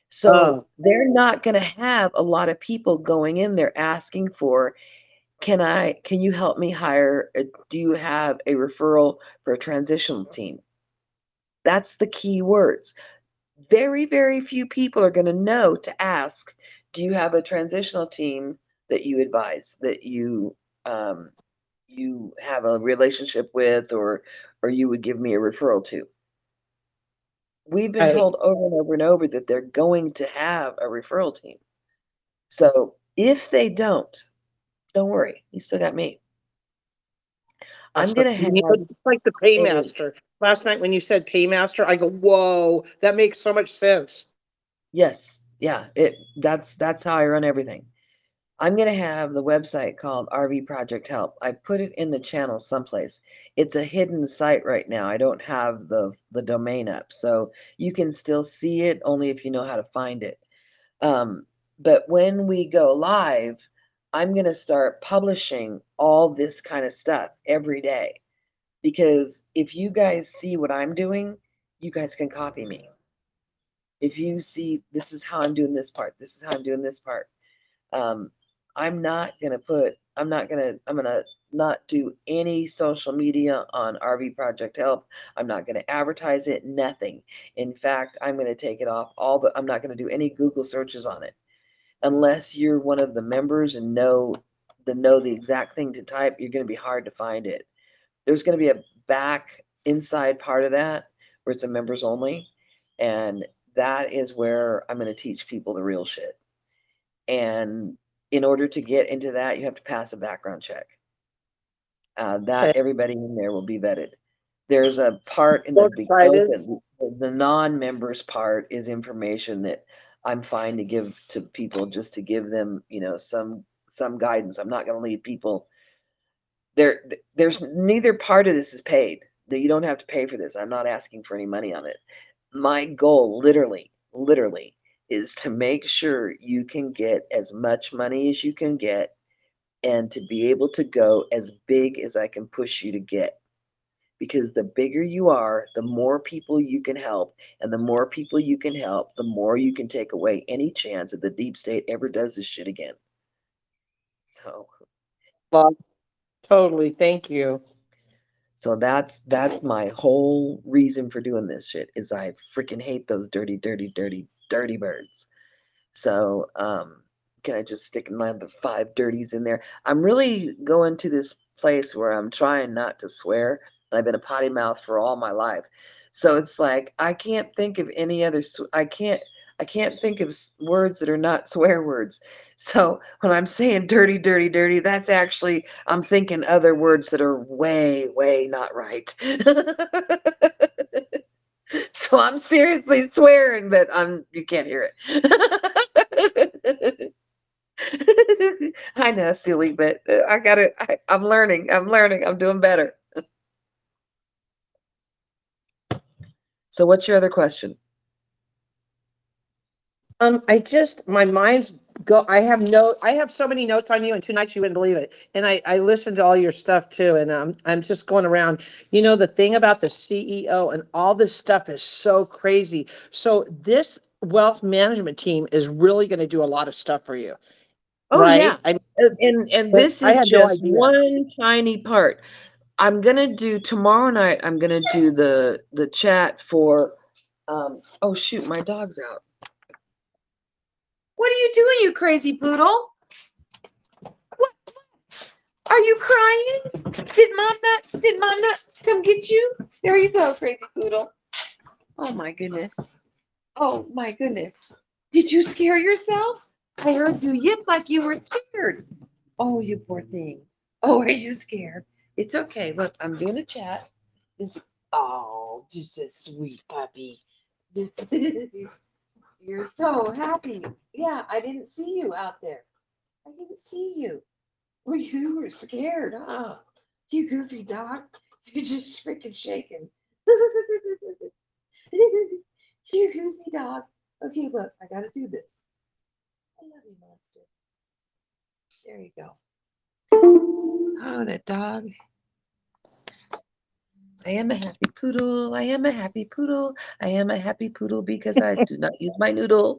So Oh, they're not gonna have a lot of people going in there asking for, can you help me hire do you have a referral for a transitional team? That's the key words. Very, very few people are gonna know to ask, do you have a transitional team that you advise, that um, you have a relationship with, or you would give me a referral to? We've been right. told over and over and over that they're going to have a referral team. So if they don't worry, you still got me. I'm Absolutely. gonna have You know, it's like the a paymaster. Last night when you said paymaster, I go, whoa, that makes so much sense. yes, yeah, that's how I run everything. I'm gonna have the website called RV Project Help. I put it in the channel someplace. It's a hidden site right now. I don't have the domain up, so you can still see it only if you know how to find it. Um, but when we go live, I'm gonna start publishing all this kind of stuff every day, because if you guys see what I'm doing, you guys can copy me. If you see this is how I'm doing this part, this is how I'm doing this part. Um, I'm gonna not do any social media on RV Project Help. I'm not gonna advertise it, nothing. In fact, I'm gonna take it off I'm not gonna do any Google searches on it. Unless you're one of the members and know the exact thing to type, you're gonna be hard to find it. There's gonna be a back inside part of that where it's a members only, and that is where I'm gonna teach people the real shit. And in order to get into that, you have to pass a background check. Okay. That everybody in there will be vetted. There's a part in So the excited. the non-members part is information that I'm fine to give to people, just to give them, some guidance. I'm not going to leave people there. There's neither part of this is paid. That you don't have to pay for this. I'm not asking for any money on it. My goal, literally, is to make sure you can get as much money as you can get, and to be able to go as big as I can push you to get. Because the bigger you are, the more people you can help. And the more people you can help, the more you can take away any chance that the deep state ever does this shit again. So, Love. Totally. Thank you. so that's my whole reason for doing this shit, is I freaking hate those dirty, dirty, dirty, dirty birds. So, can I just stick the five dirties in there? I'm really going to this place where I'm trying not to swear. And I've been a potty mouth for all my life. So it's like I can't think of any other I can't think of words that are not swear words. So when I'm saying dirty, dirty, dirty, that's actually I'm thinking other words that are way, way not right. So I'm seriously swearing, but you can't hear it. I know, silly, but I'm learning. I'm doing better. So what's your other question? I just my mind's I have so many notes on you in 2 nights you wouldn't believe it. And I listened to all your stuff too, and I'm just going around. You know, the thing about the CEO and all this stuff is so crazy. So this wealth management team is really going to do a lot of stuff for you, Oh yeah. right? I And this I is had no just idea. one tiny part. I'm gonna do tomorrow night, I'm gonna do the chat for oh shoot, my dog's out. What are you doing, you crazy poodle? What are you crying? Did mom not come get you? There you go, crazy poodle. Oh my goodness. Oh my goodness. Did you scare yourself? I heard you yip like you were scared. Oh, you poor thing. Oh, are you scared? It's okay. Look, I'm doing a chat. This oh, just a sweet puppy. You're so happy. Yeah, I didn't see you out there. I didn't see you. Well, you were scared, huh? You goofy dog. You're just freaking shaking. You goofy dog. Okay, look, I gotta do this. I love you, monster. There you go. Oh, that dog. I am a happy poodle. I am a happy poodle. I am a happy poodle because I do not use my noodle.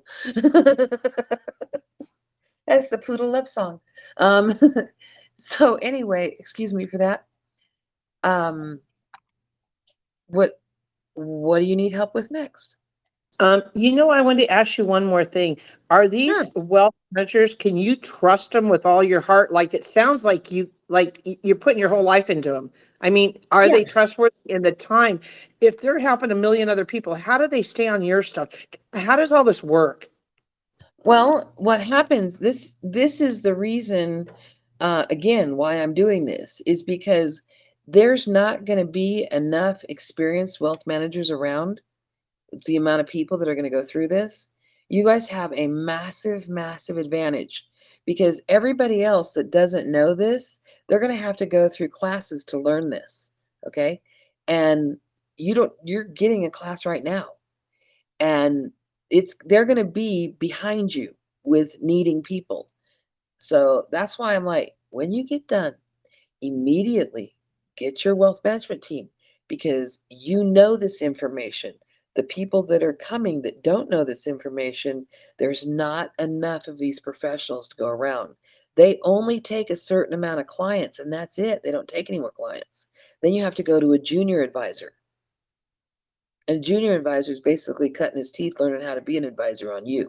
That's the poodle love song. Um, so anyway, excuse me for that. Um, what what do you need help with next? I wanted to ask you one more thing. Are these Sure. wealth managers, can you trust them with all your heart? Like, it sounds like you're putting your whole life into them. I mean, are Yeah. they trustworthy in the time? If they're helping a million other people, how do they stay on your stuff? How does all this work? Well, what happens, this is the reason, again, why I'm doing this, is because there's not gonna be enough experienced wealth managers around, the amount of people that are gonna go through this. You guys have a massive, massive advantage because everybody else that doesn't know this, they're gonna have to go through classes to learn this, okay? And you're getting a class right now, and they're going to be behind you with needing people. So that's why I'm like, when you get done, immediately get your wealth management team because you know this information. The people that are coming that don't know this information, there's not enough of these professionals to go around. They only take a certain amount of clients and that's it. They don't take any more clients. Then you have to go to a junior advisor. And a junior advisor is basically cutting his teeth learning how to be an advisor on you.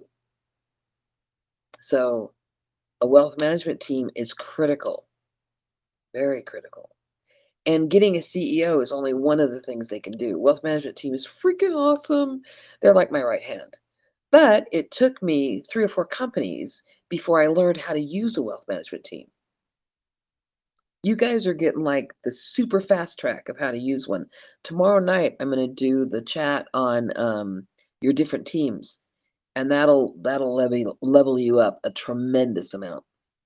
So a wealth management team is critical, very critical. And getting a CEO is only one of the things they can do. Wealth management team is freaking awesome. They're like my right hand. But it took me 3 or 4 companies before I learned how to use a wealth management team. You guys are getting like the super fast track of how to use one. Tomorrow night, I'm going to do the chat on your different teams, and that'll level you up a tremendous amount.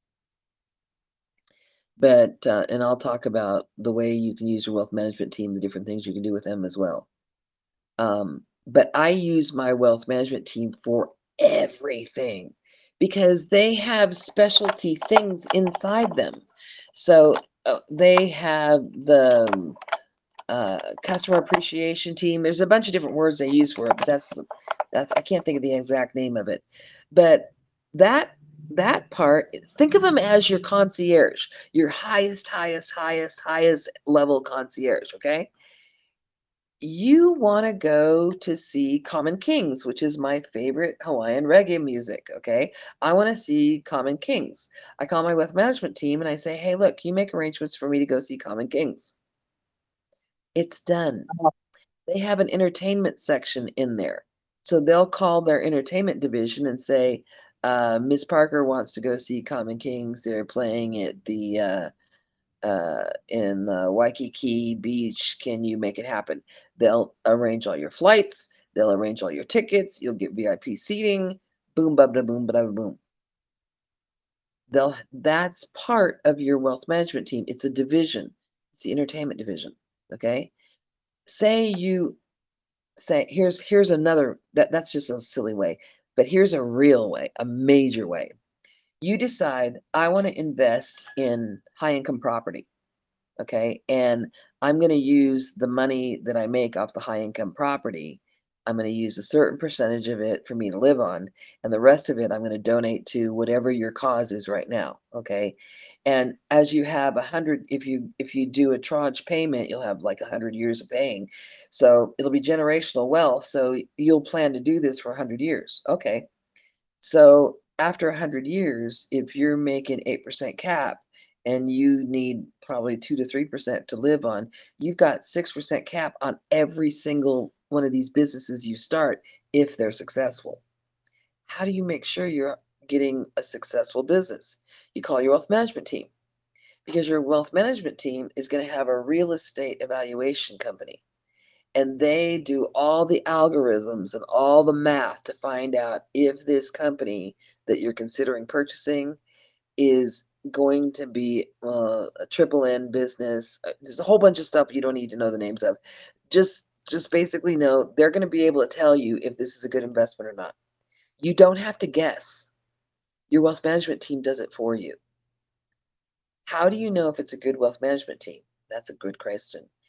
But and I'll talk about the way you can use your wealth management team, the different things you can do with them as well. But I use my wealth management team for everything because they have specialty things inside them. So they have the customer appreciation team. There's a bunch of different words they use for it, but that's I can't think of the exact name of it. But that that part, think of them as your concierge, your highest level concierge, okay? You want to go to see Common Kings, which is my favorite Hawaiian reggae music, okay? I want to see Common Kings. I call my wealth management team and I say, "Hey, look, can you make arrangements for me to go see Common Kings?" It's done. They have an entertainment section in there. So they'll call their entertainment division and say, Miss Parker wants to go see Common Kings. They're playing at the in Waikiki Beach. Can you make it happen? They'll arrange all your flights. They'll arrange all your tickets. You'll get VIP seating. Boom, ba da boom, ba da boom. That's part of your wealth management team. It's a division. It's the entertainment division. Okay. Say you say here's another that's just a silly way, but here's a real way, a major way. You decide I want to invest in high income property, okay? And I'm going to use the money that I make off the high income property. I'm going to use a certain percentage of it for me to live on, and the rest of it I'm going to donate to whatever your cause is right now, okay? And as you have 100, if you do a tranche payment, you'll have like 100 years of paying. So it'll be generational wealth. So you'll plan to do this for 100 years. Okay. So after 100 years, if you're making 8% cap and you need probably 2 to 3% to live on, you've got 6% cap on every single one of these businesses you start if they're successful. How do you make sure you're getting a successful business? You call your wealth management team because your wealth management team is going to have a real estate evaluation company, and they do all the algorithms and all the math to find out if this company that you're considering purchasing is going to be a triple N business. There's a whole bunch of stuff you don't need to know the names of. Just basically know they're going to be able to tell you if this is a good investment or not. You don't have to guess. Your wealth management team does it for you. How do you know if it's a good wealth management team? That's a good question.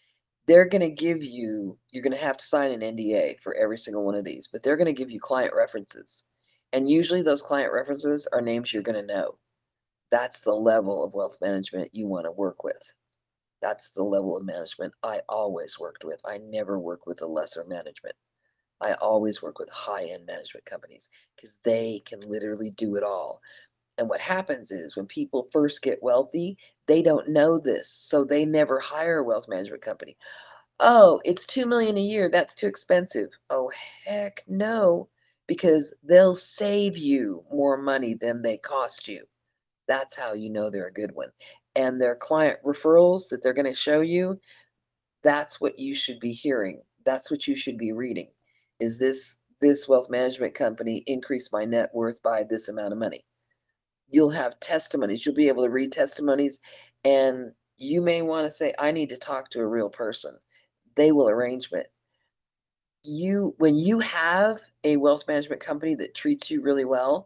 they're going to give you, you're going to have to sign an NDA for every single one of these, but they're going to give you client references. And usually those client references are names you're going to know. That's the level of wealth management you want to work with. That's the level of management I always worked with. I never worked with a lesser management. I always work with high-end management companies because they can literally do it all. And what happens is when people first get wealthy, they don't know this, so they never hire a wealth management company. Oh, it's 2 million a year. That's too expensive. Oh, heck no, because they'll save you more money than they cost you. That's how you know they're a good one. And their client referrals that they're going to show you, that's what you should be hearing. That's what you should be reading. Is this wealth management company increased my net worth by this amount of money? You'll have testimonies. You'll be able to read testimonies, and you may want to say, I need to talk to a real person. They will arrange it. When you have a wealth management company that treats you really well,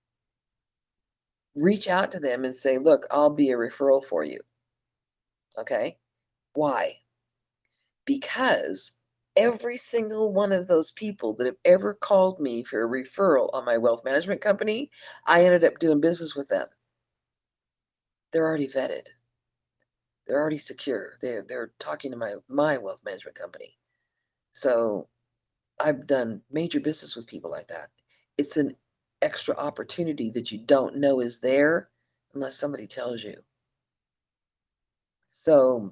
reach out to them and say, look, I'll be a referral for you. Okay? Why? Because every single one of those people that have ever called me for a referral on my wealth management company, I ended up doing business with them. They're already vetted. They're already secure. They're talking to my wealth management company. So I've done major business with people like that. It's an extra opportunity that you don't know is there unless somebody tells you. So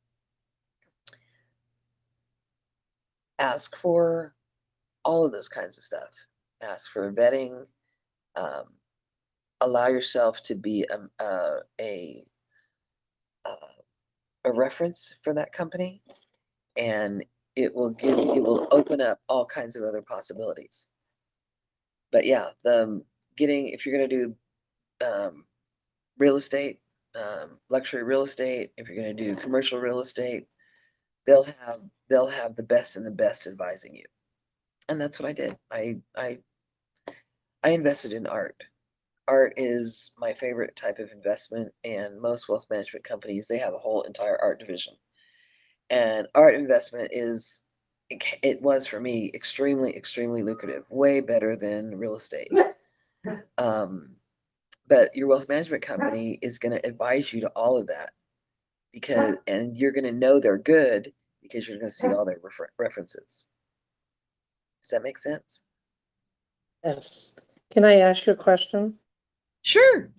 ask for all of those kinds of stuff. Ask for vetting. Um, allow yourself to be a reference for that company, and it will open up all kinds of other possibilities. But yeah, if you're going to do real estate, luxury real estate, if you're going to do commercial real estate, they'll have the best and the best advising you. And that's what I did. I invested in art. Art is my favorite type of investment, and most wealth management companies, they have a whole entire art division. And art investment it was for me extremely, extremely lucrative, way better than real estate. But your wealth management company is going to advise you to all of that and you're going to know they're good because you're going to see all their references. Does that make sense? Yes. Can I ask you a question? Sure.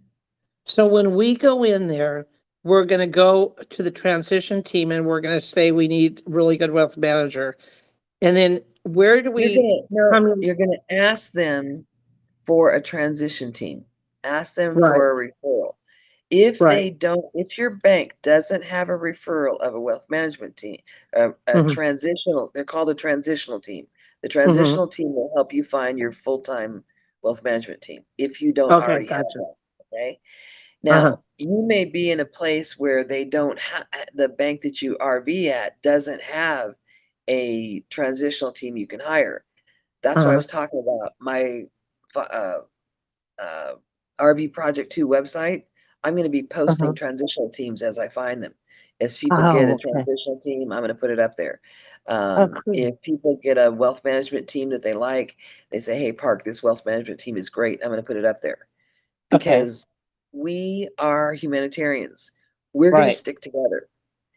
So when we go in there, we're gonna go to the transition team and we're gonna say we need really good wealth manager. And then where do we come in? You're gonna ask them for a transition team. Ask them Right, for a referral. right. If your bank doesn't have a referral of a wealth management team, Mhm, they're called a transitional team. The mhm. transitional team will help you find your full-time wealth management team if you don't Okay, already have gotcha. one. Okay. Uh-huh, Now, you may be in a place where they don't have the bank that you RV at doesn't have a transitional team you can hire. That's why I uh-huh, was talking about my uh, uh, RV Project 2 website. I'm going to be uh-huh. posting transitional teams as I find them. If people get Oh, a okay. transitional team, I'm going to put it up there. Oh, cool. If people get a wealth management team that they like, they say, hey, Park, this wealth management team is great. I'm going to put it up there Okay, because we are humanitarians. We're going to right. stick together.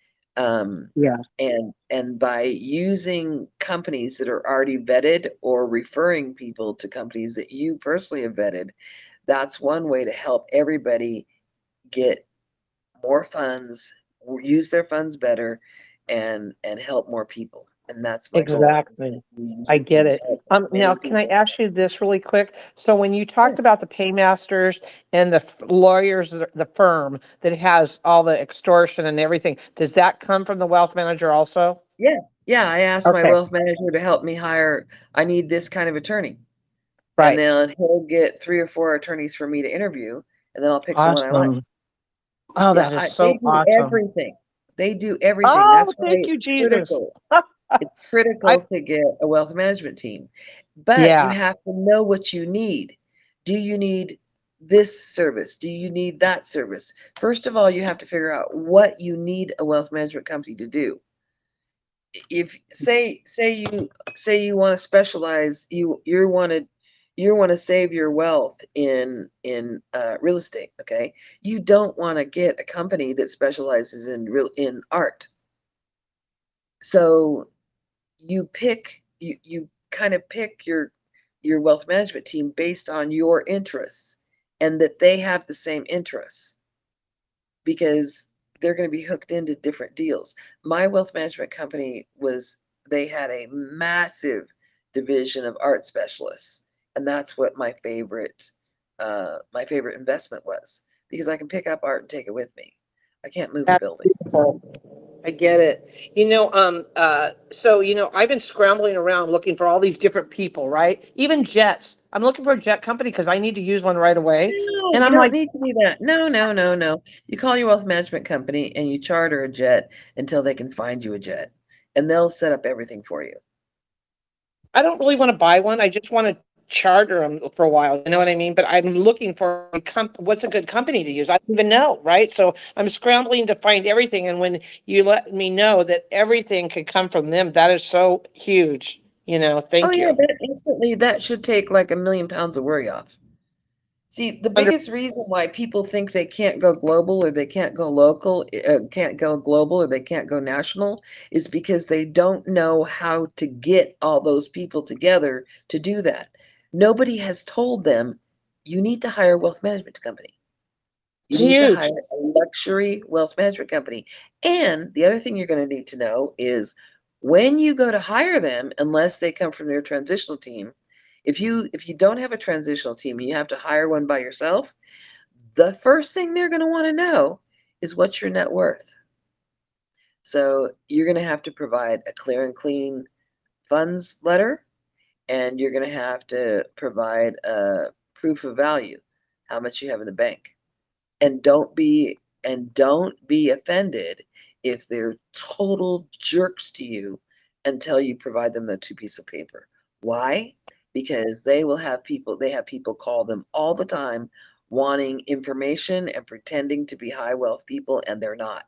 Um, Yeah, and by using companies that are already vetted or referring people to companies that you personally have vetted, that's one way to help everybody get more funds, use their funds better, and help more people. And that's my goal. exactly. I You get can it. help Now, many can I people. ask you this really quick? So when you Yeah, talked about the paymasters and the lawyers, the firm that has all the extortion and everything, does that come from the wealth manager also? yeah, yeah. I asked my Okay, wealth manager to help me hire. I need this kind of attorney, and right. then he'll get 3 or 4 attorneys for me to interview, and then I'll pick the one I like. Awesome. Oh, Yeah, that is they so do awesome. everything. They do everything. Oh, That's why thank you, it's Jesus. critical. It's I, critical to get a wealth management team, but you yeah, have to know what you need. Do you need this service? Do you need that service? First of all, you have to figure out what you need a wealth management company to do. if say you want to specialize, you want to save your wealth in real estate, okay? You don't want to get a company that specializes in art. So you kind of pick your wealth management team based on your interests and that they have the same interests because they're going to be hooked into different deals. My wealth management company they had a massive division of art specialists, and that's what my favorite investment was because I can pick up art and take it with me. I can't move a That's building. beautiful. I get it. So, I've been scrambling around looking for all these different people, right? Even jets. I'm looking for a jet company because I need to use one right away. No, And you I'm don't like, need to do that. No, no, no, no. You call your wealth management company and you charter a jet until they can find you a jet, and they'll set up everything for you. I don't really want to buy one. I just want to charter them for a while. You know what I mean? But I'm looking for what's a good company to use. I don't even know, right? So I'm scrambling to find everything. And when you let me know that everything could come from them, that is so huge. Oh Thank yeah, you. that should take like 1,000,000 pounds of worry off. See, the Under biggest reason why people think they can't go global or they can't go local, can't go global or they can't go national is because they don't know how to get all those people together to do that. Nobody has told them you need to hire a wealth management company. You It's need to huge. hire a luxury wealth management company. And the other thing you're going to need to know is when you go to hire them, unless they come from your transitional team, if you don't have a transitional team and you have to hire one by yourself, the first thing they're going to want to know is what's your net worth. So you're going to have to provide a clear and clean funds letter, and you're going to have to provide a proof of value, how much you have in the bank. And don't be offended if they're total jerks to you until you provide them the two piece of paper. Why? Because they have people call them all the time wanting information and pretending to be high wealth people, and they're not.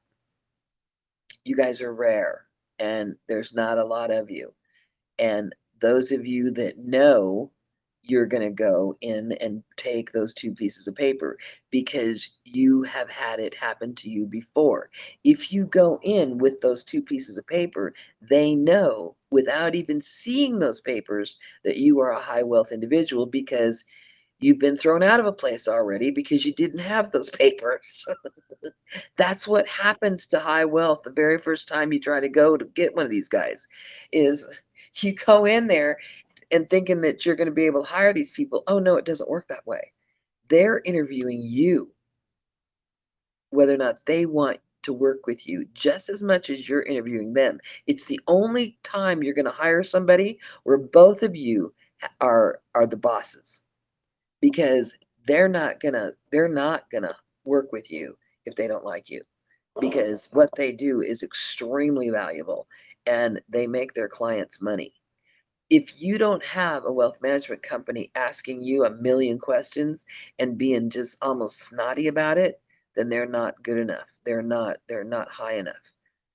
You guys are rare, and there's not a lot of you. And those of you that know, you're going to go in and take those two pieces of paper because you have had it happen to you before. If you go in with those two pieces of paper, they know without even seeing those papers that you are a high wealth individual because you've been thrown out of a place already because you didn't have those papers. That's what happens to high wealth the very first time you try to go to get one of these guys is you go in there and thinking that you're going to be able to hire these people. Oh no, it doesn't work that way. They're interviewing you, whether or not they want to work with you just as much as you're interviewing them. It's the only time you're going to hire somebody where both of you are the bosses because they're not gonna work with you if they don't like you because what they do is extremely valuable and they make their clients money. If you don't have a wealth management company asking you a million questions and being just almost snotty about it, then they're not good enough. They're not high enough.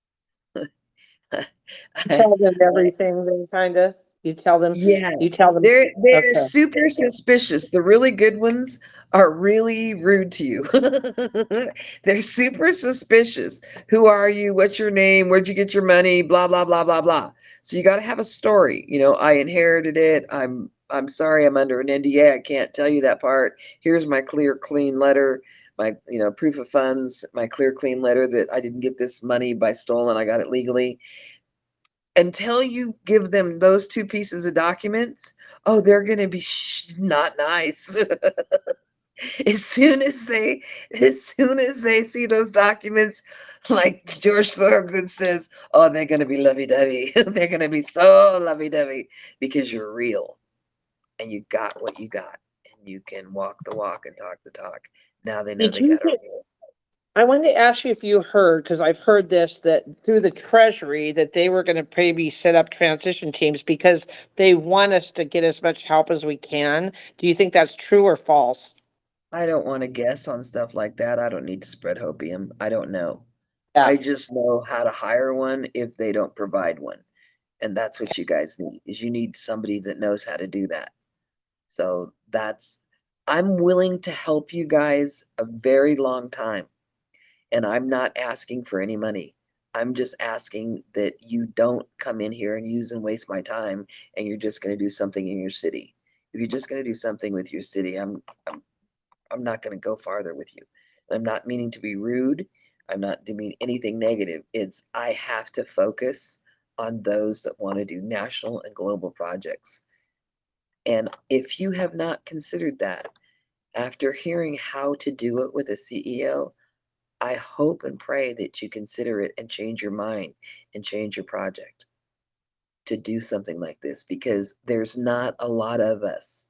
You tell them everything, then kinda. You tell them. Yeah, You tell them. they're Okay. super suspicious. The really good ones are really rude to you. They're super suspicious. Who are you? What's your name? Where'd you get your money? Blah blah blah blah blah. So you got to have a story. I inherited it. I'm sorry. I'm under an NDA. I can't tell you that part. Here's my clear, clean letter. My proof of funds. My clear, clean letter that I didn't get this money by stolen. I got it legally until you give them those two pieces of documents, oh, they're going to be not nice. as soon as they, as soon as they see those documents, like George Thorogood says, oh, they're going to be lovey-dovey. They're going to be so lovey-dovey because you're real and you got what you got and you can walk the walk and talk the talk. Now they know Did they you got a get real. I wanted to ask you if you heard, because I've heard this, that through the Treasury, that they were gonna maybe set up transition teams because they want us to get as much help as we can. Do you think that's true or false? I don't want to guess on stuff like that. I don't need to spread hopium. I don't know. Yeah. I just know how to hire one if they don't provide one. And that's what you guys need, is you need somebody that knows how to do that. So I'm willing to help you guys a very long time. And I'm not asking for any money. I'm just asking that you don't come in here and use and waste my time and you're just going to do something in your city. If you're just going to do something with your city, I'm not going to go farther with you. I'm not meaning to be rude. I'm not to mean anything negative. It's I have to focus on those that want to do national and global projects. And if you have not considered that, after hearing how to do it with a CEO, I hope and pray that you consider it and change your mind and change your project to do something like this, because there's not a lot of us.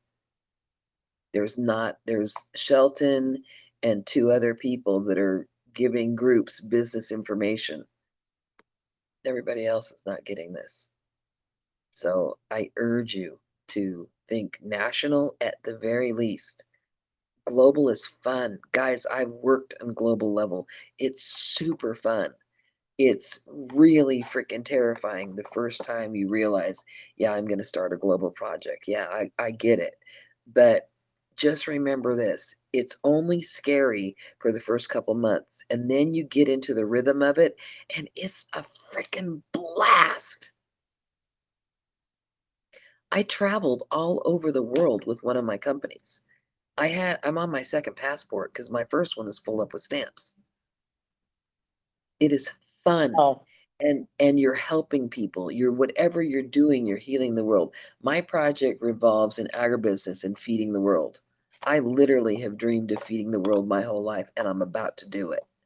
There's Shelton and two other people that are giving groups business information. Everybody else is not getting this. So I urge you to think national at the very least. Global is fun. Guys, I've worked on global level. It's super fun. It's really freaking terrifying the first time you realize, yeah, I'm going to start a global project. Yeah, I get it. But just remember this, it's only scary for the first couple months. And then you get into the rhythm of it, and it's a freaking blast. I traveled all over the world with one of my companies. I'm on my second passport because my first one is full up with stamps. It is fun. Oh, And you're helping people. You're whatever you're doing, you're healing the world. My project revolves in agribusiness and feeding the world. I literally have dreamed of feeding the world my whole life, and I'm about to do it.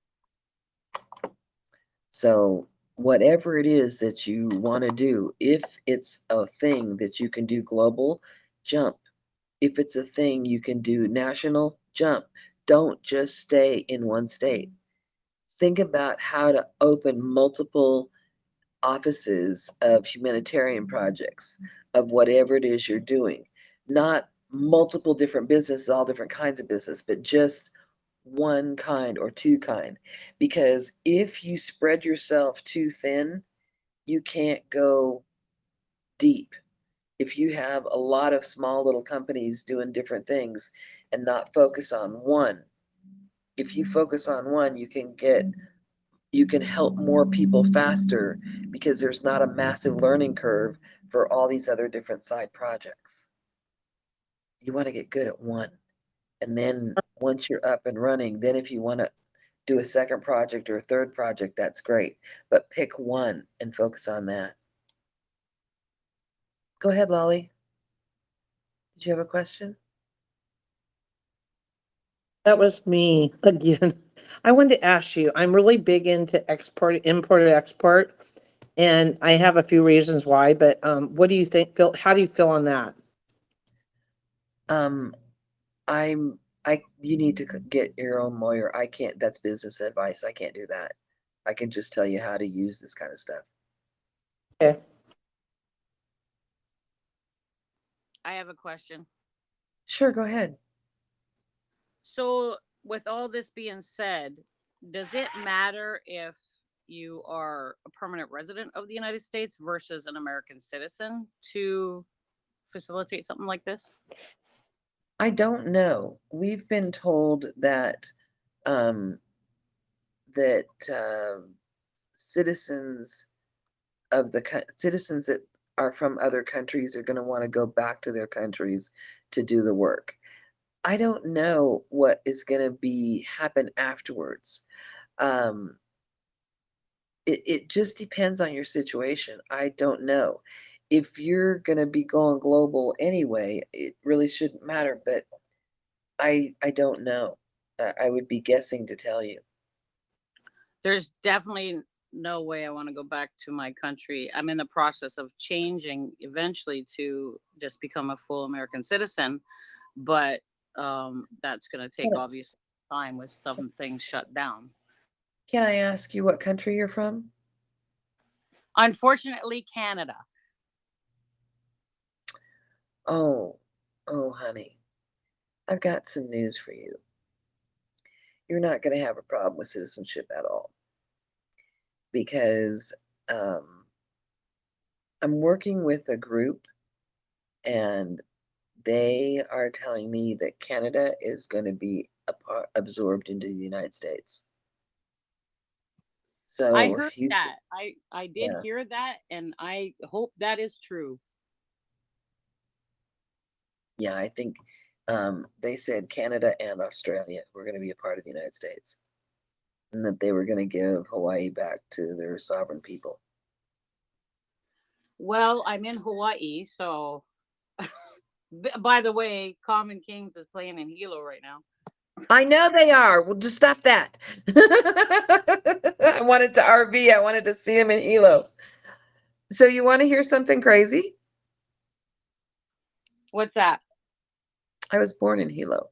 So, whatever it is that you want to do, if it's a thing that you can do global, jump. If it's a thing you can do national, jump. Don't just stay in one state. Think about how to open multiple offices of humanitarian projects, of whatever it is you're doing. Not multiple different businesses, all different kinds of business, but just one kind or two kind. Because if you spread yourself too thin, you can't go deep. If you have a lot of small little companies doing different things and not focus on one, if you focus on one, you can help more people faster because there's not a massive learning curve for all these other different side projects. You want to get good at one. And then once you're up and running, then if you want to do a second project or a third project, that's great. But pick one and focus on that. Go ahead, Lolly. Did you have a question? that was me again. I wanted to ask you, I'm really big into import and export, and I have a few reasons why, but what do you think, Phil? How do you feel on that? Um, you need to get your own lawyer. I can't, that's business advice. I can't do that. I can just tell you how to use this kind of stuff. Okay. I have a question. Sure, go ahead. So, with all this being said, does it matter if you are a permanent resident of the United States versus an American citizen to facilitate something like this? I don't know. We've been told that um, that citizens citizens that are from other countries are going to want to go back to their countries to do the work. I don't know what is going to be happen afterwards. Um, it just depends on your situation. I don't know. If you're going to be going global anyway, it really shouldn't matter, but I don't know. I would be guessing to tell you. There's definitely no way I want to go back to my country. I'm in the process of changing eventually to just become a full American citizen, but that's going to take Can obvious time with some things shut down. can I ask you what country you're from? Unfortunately, Canada. Oh, oh, honey, I've got some news for you. You're not going to have a problem with citizenship at all. because I'm working with a group and they are telling me that Canada is going to be absorbed into the United States. I So heard you, that. I did yeah, hear that, and I hope that is true. yeah, I think they said Canada and Australia were going to be a part of the United States, and that they were going to give Hawaii back to their sovereign people. Well, I'm in Hawaii, so by the way, Common Kings is playing in Hilo right now. I know they are. Well, just stop that. I wanted to RV. I wanted to see him in Hilo. So you want to hear something crazy? What's that? I was born in Hilo.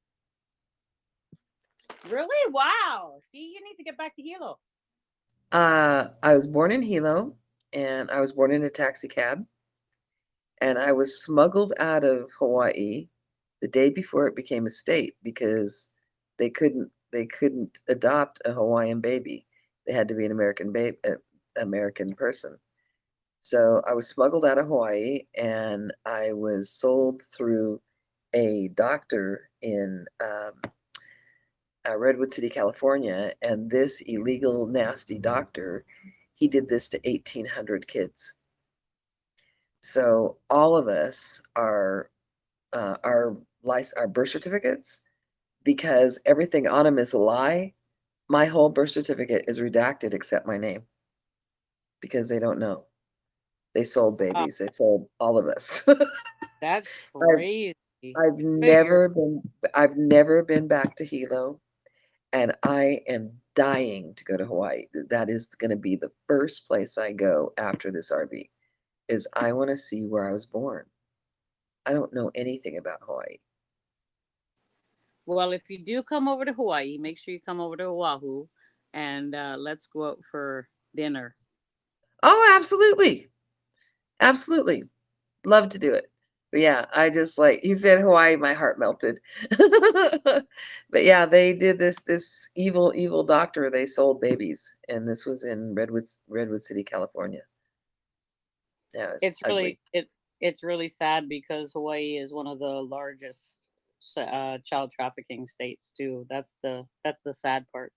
Really? Wow. See, you need to get back to Hilo. I was born in Hilo, and I was born in a taxi cab, and I was smuggled out of Hawaii the day before it became a state because they couldn't adopt a Hawaiian baby. They had to be an American person. So I was smuggled out of Hawaii, and I was sold through a doctor in Redwood City, California, and this illegal, nasty doctor, he did this to 1,800 kids. So all of us are our birth certificates, because everything on them is a lie. My whole birth certificate is redacted except my name because they don't know. They sold Wow, babies. They sold all of us. that's I've crazy. I've Figure. never been back to Hilo, and I am dying to go to Hawaii. That is going to be the first place I go after this RV. Is I want to see where I was born. I don't know anything about Hawaii. Well, if you do come over to Hawaii, make sure you come over to Oahu, and let's go out for dinner. Oh, absolutely. Absolutely. Love to do it. But yeah, I just like he said Hawaii, my heart melted. But yeah, they did this evil doctor. They sold babies, and this was in Redwood City, California. Yeah, it's It's ugly. it's really sad because Hawaii is one of the largest child trafficking states too. That's the sad part.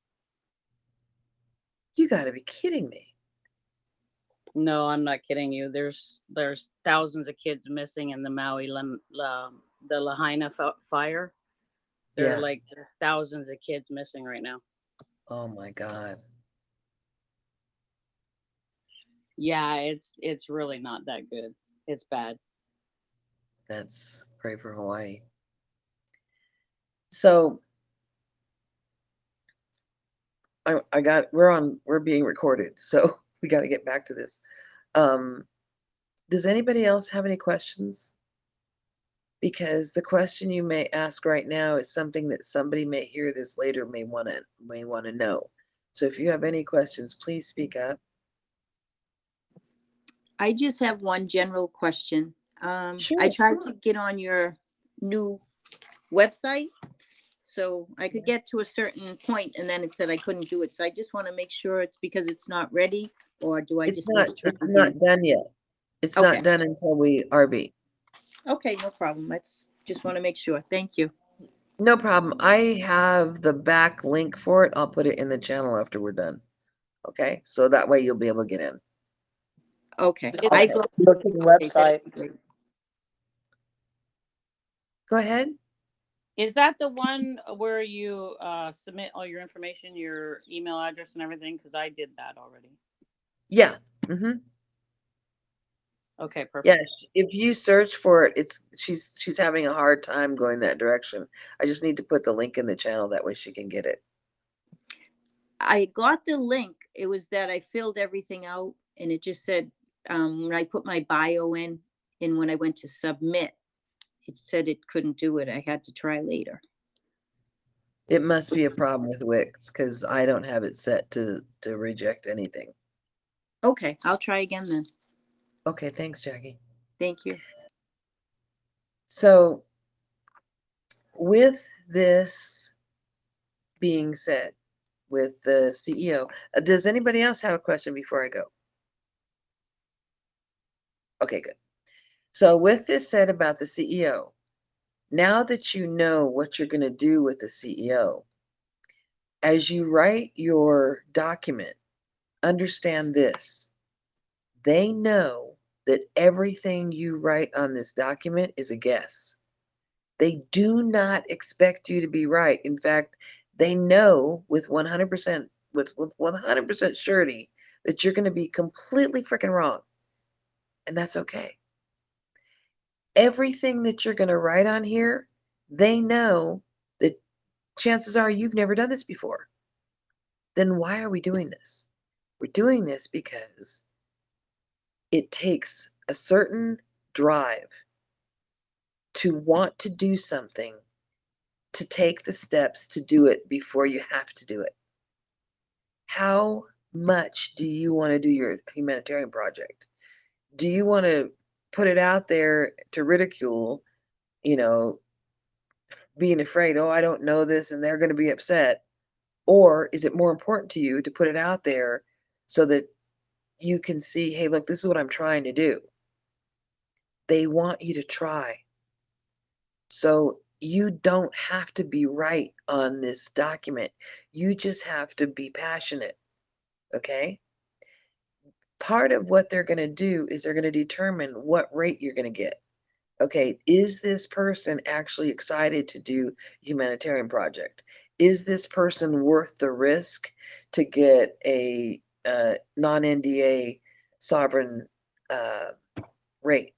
You got to be kidding me. No, I'm not kidding you. There's thousands of kids missing in the the Lahaina fire. Yeah. There's thousands of kids missing right now. Oh my God. Yeah, it's really not that good. It's bad. That's pray for Hawaii. So we're being recorded, so we got to get back to this. Um, does anybody else have any questions? Because the question you may ask right now is something that somebody may hear this later may want to know. So if you have any questions, please speak up. I just have one general question. I Sure. tried to get on your new website, so I could get to a certain point and then it said I couldn't do it. So I just want to make sure it's because it's not ready, or do I It's just need not to try it's again? not done yet. It's not Okay, done until we RV. okay, no problem. Let's just want to make sure. Thank you. No problem. I have the back link for it. I'll put it in the channel after we're done. Okay? So that way you'll be able to get in. Okay, Is I Okay. go. Go to the Okay, website. that'd be great. Go ahead. is that the one where you submit all your information, your email address and everything? Because I did that already. Yeah. Mm-hmm. Okay, Yeah. perfect. If you search for it, she's having a hard time going that direction. I just need to put the link in the channel that way she can get it. I got the link. It was that I filled everything out, and it just said when I put my bio in, and when I went to submit, it said it couldn't do it. I had to try later. It must be a problem with Wix because I don't have it set to reject anything. Okay, I'll try again then. Okay, thanks, Jackie. Thank you. So with this being said, with the CEO. Does anybody else have a question before I go? Okay, good. So with this said about the CEO, now that you know what you're going to do with the CEO, as you write your document, understand this. They know that everything you write on this document is a guess. They do not expect you to be right. In fact, they know with 100% with 100% surety that you're going to be completely freaking wrong. And that's okay. Everything that you're going to write on here, they know that chances are you've never done this before. Then why are we doing this? We're doing this because it takes a certain drive to want to do something, to take the steps to do it before you have to do it. How much do you want to do your humanitarian project? Do you want to put it out there to ridicule, you know, being afraid, oh, I don't know this and they're going to be upset? Or is it more important to you to put it out there so that you can see, hey, look, this is what I'm trying to do? They want you to try. So you don't have to be right on this document. You just have to be passionate. Okay? Part of what they're going to do is they're going to determine what rate you're going to get. Okay, is this person actually excited to do humanitarian project? Is this person worth the risk to get a non-NDA sovereign rate?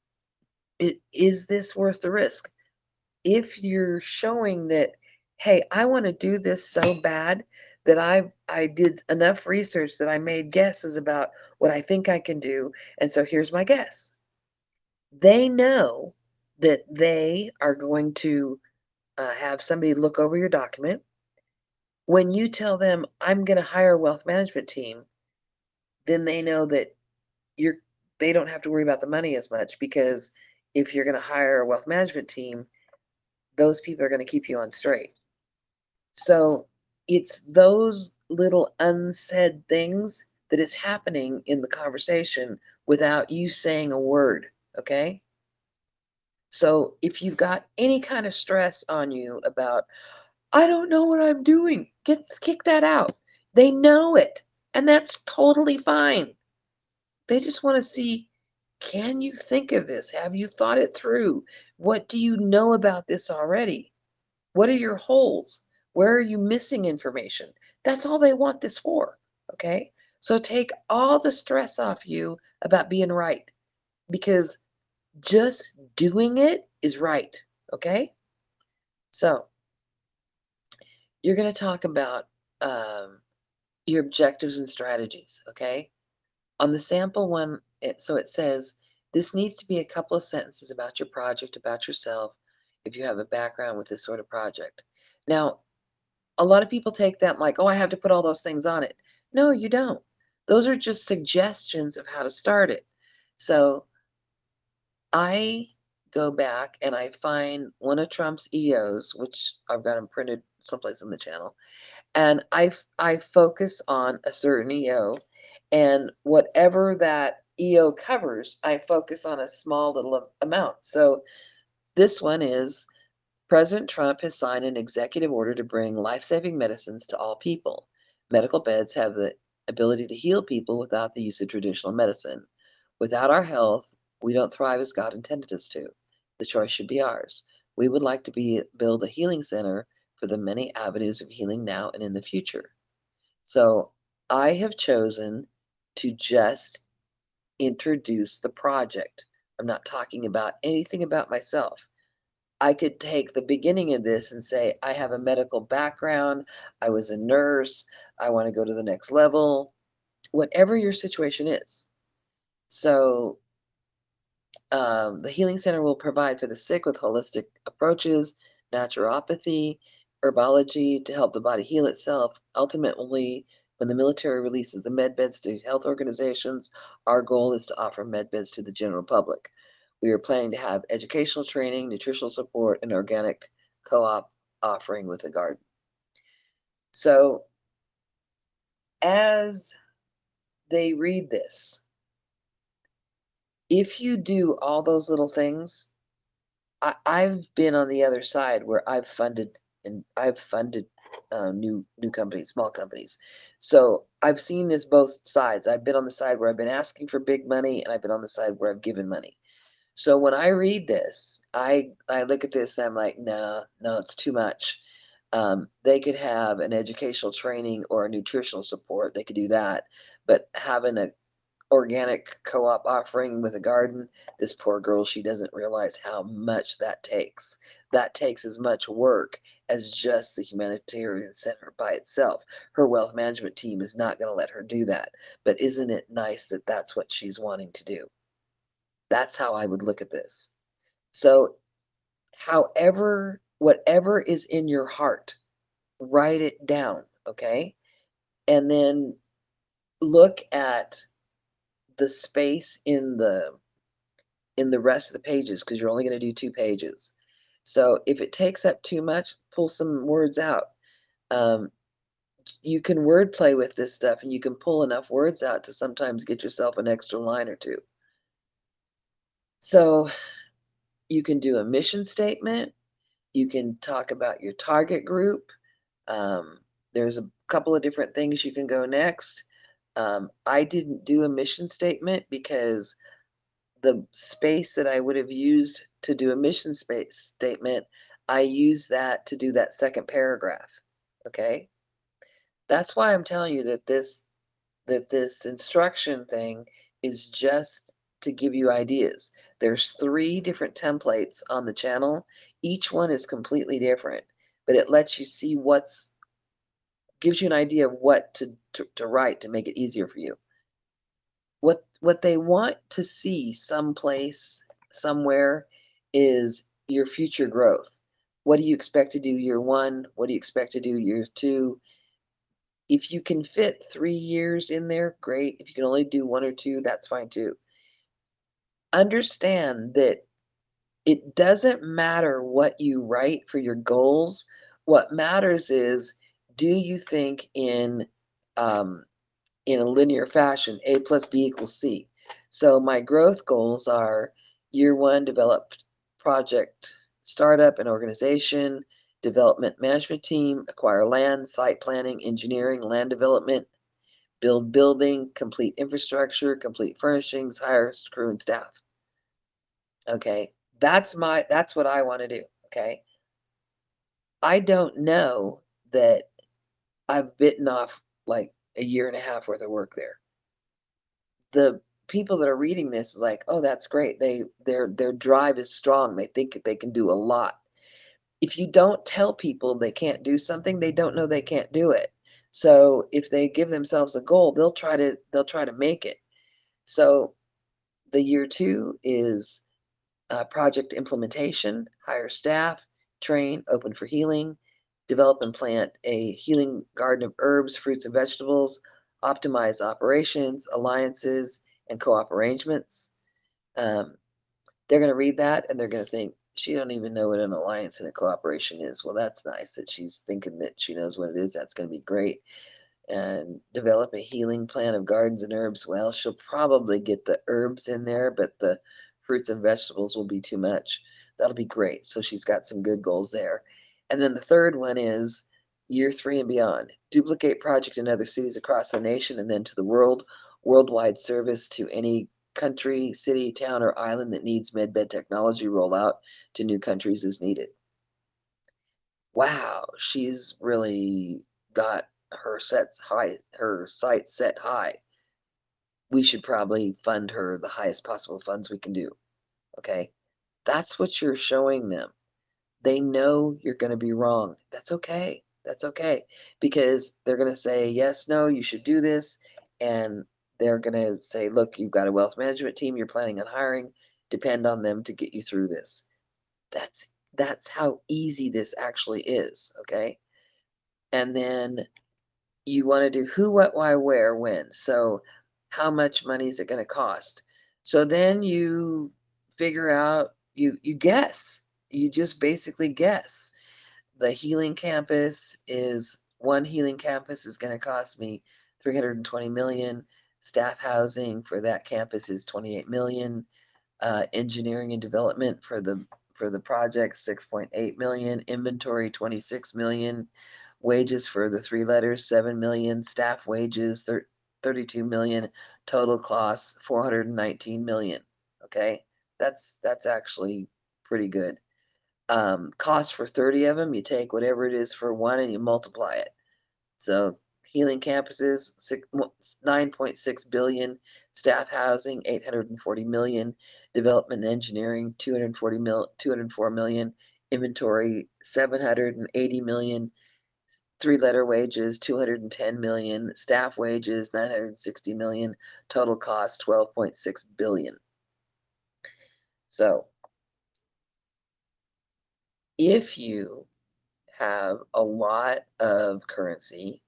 Is this worth the risk? If you're showing that, hey, I want to do this so bad that I did enough research that I made guesses about what I think I can do, and so here's my guess. They know that they are going to have somebody look over your document. When you tell them, I'm going to hire a wealth management team, then they know that you're they don't have to worry about the money as much, because if you're going to hire a wealth management team, those people are going to keep you on straight. So it's those little unsaid things that is happening in the conversation without you saying a word, okay? So if you've got any kind of stress on you about, I don't know what I'm doing, kick that out. They know it, and that's totally fine. They just want to see, can you think of this? Have you thought it through? What do you know about this already? What are your holes? Where are you missing information? That's all they want this for, okay? So take all the stress off you about being right, because just doing it is right, okay? So you're going to talk about your objectives and strategies, okay? On the sample one, so it says, this needs to be a couple of sentences about your project, about yourself, if you have a background with this sort of project. Now, a lot of people take that like, oh, I have to put all those things on it. No, you don't. Those are just suggestions of how to start it. So I go back and I find one of Trump's EOs, which I've got them printed someplace in the channel, and I focus on a certain EO, and whatever that EO covers, I focus on a small little amount. So this one is, President Trump has signed an executive order to bring life-saving medicines to all people. Medical beds have the ability to heal people without the use of traditional medicine. Without our health, we don't thrive as God intended us to. The choice should be ours. We would like to build a healing center for the many avenues of healing now and in the future. So I have chosen to just introduce the project. I'm not talking about anything about myself. I could take the beginning of this and say, I have a medical background, I was a nurse, I want to go to the next level, whatever your situation is. So the Healing Center will provide for the sick with holistic approaches, naturopathy, herbology to help the body heal itself. Ultimately, when the military releases the med beds to health organizations, our goal is to offer med beds to the general public. We are planning to have educational training, nutritional support, and organic co-op offering with the garden. So as they read this, if you do all those little things, I've been on the other side where I've funded new companies, small companies. So I've seen this both sides. I've been on the side where I've been asking for big money, and I've been on the side where I've given money. So when I read this, I look at this and I'm like, no, it's too much. They could have an educational training or a nutritional support. They could do that, but having a organic co-op offering with a garden, this poor girl, she doesn't realize how much that takes. That takes as much work as just the humanitarian center by itself. Her wealth management team is not going to let her do that. But isn't it nice that that's what she's wanting to do? That's how I would look at this. So, whatever is in your heart, write it down, okay? And then look at the space in the rest of the pages, because you're only going to do 2 pages. So if it takes up too much, pull some words out. You can word play with this stuff, and you can pull enough words out to sometimes get yourself an extra line or 2. So you can do a mission statement. You can talk about your target group. There's a couple of different things you can go next. I didn't do a mission statement because the space that I would have used to do a mission statement, I used that to do that second paragraph. Okay? That's why I'm telling you that this instruction thing is just to give you ideas. There's 3 different templates on the channel. Each one is completely different, but it lets you see gives you an idea of what to write to make it easier for you. What they want to see someplace, somewhere, is your future growth. What do you expect to do year 1? What do you expect to do year 2? If you can fit 3 years in there, great. If you can only do 1 or 2, that's fine too. Understand that it doesn't matter what you write for your goals. What matters is, do you think in a linear fashion, A plus B equals C? So my growth goals are: year 1, develop project startup and organization, development management team, acquire land, site planning, engineering, land development, build building, complete infrastructure, complete furnishings, hire crew and staff. Okay, that's what I want to do. Okay, I don't know that I've bitten off like a year and a half worth of work there. The people that are reading this is like, oh, that's great. Their drive is strong. They think they can do a lot. If you don't tell people they can't do something, they don't know they can't do it. So if they give themselves a goal, they'll try to make it. So the year 2 is project implementation, hire staff, train, open for healing, develop and plant a healing garden of herbs, fruits, and vegetables, optimize operations, alliances, and co-op arrangements. They're going to read that and they're going to think, she don't even know what an alliance and a cooperation is. Well, that's nice that she's thinking that she knows what it is. That's going to be great. And develop a healing plan of gardens and herbs. Well, she'll probably get the herbs in there, but the fruits and vegetables will be too much. That'll be great. So she's got some good goals there. And then the third one is year 3 and beyond. Duplicate project in other cities across the nation and then to the world. Worldwide service to any country, city, town, or island that needs medbed technology rollout to new countries as needed. Wow, she's really got her sights set high. We should probably fund her the highest possible funds we can do. Okay? That's what you're showing them. They know you're going to be wrong. That's okay. That's okay. Because they're going to say, yes, no, you should do this. And they're going to say, look, you've got a wealth management team you're planning on hiring. Depend on them to get you through this. That's how easy this actually is. Okay? And then you want to do who, what, why, where, when. So how much money is it going to cost? So then you figure out, you guess. You just basically guess. The healing campus is, one healing campus is going to cost me 320 million. Staff housing for that campus is 28 million. Engineering and development for the project, 6.8 million. Inventory, 26 million. Wages for the 3 letters, 7 million. Staff wages, 32 million. Total costs, 419 million. Okay, that's actually pretty good. Cost for 30 of them, you take whatever it is for one and you multiply it. So healing campuses, 9.6 billion. Staff housing, 840 million. Development and engineering, 204 million. Inventory, 780 million. 3-letter wages, 210 million. Staff wages, 960 million. Total cost, 12.6 billion. So if you have a lot of currency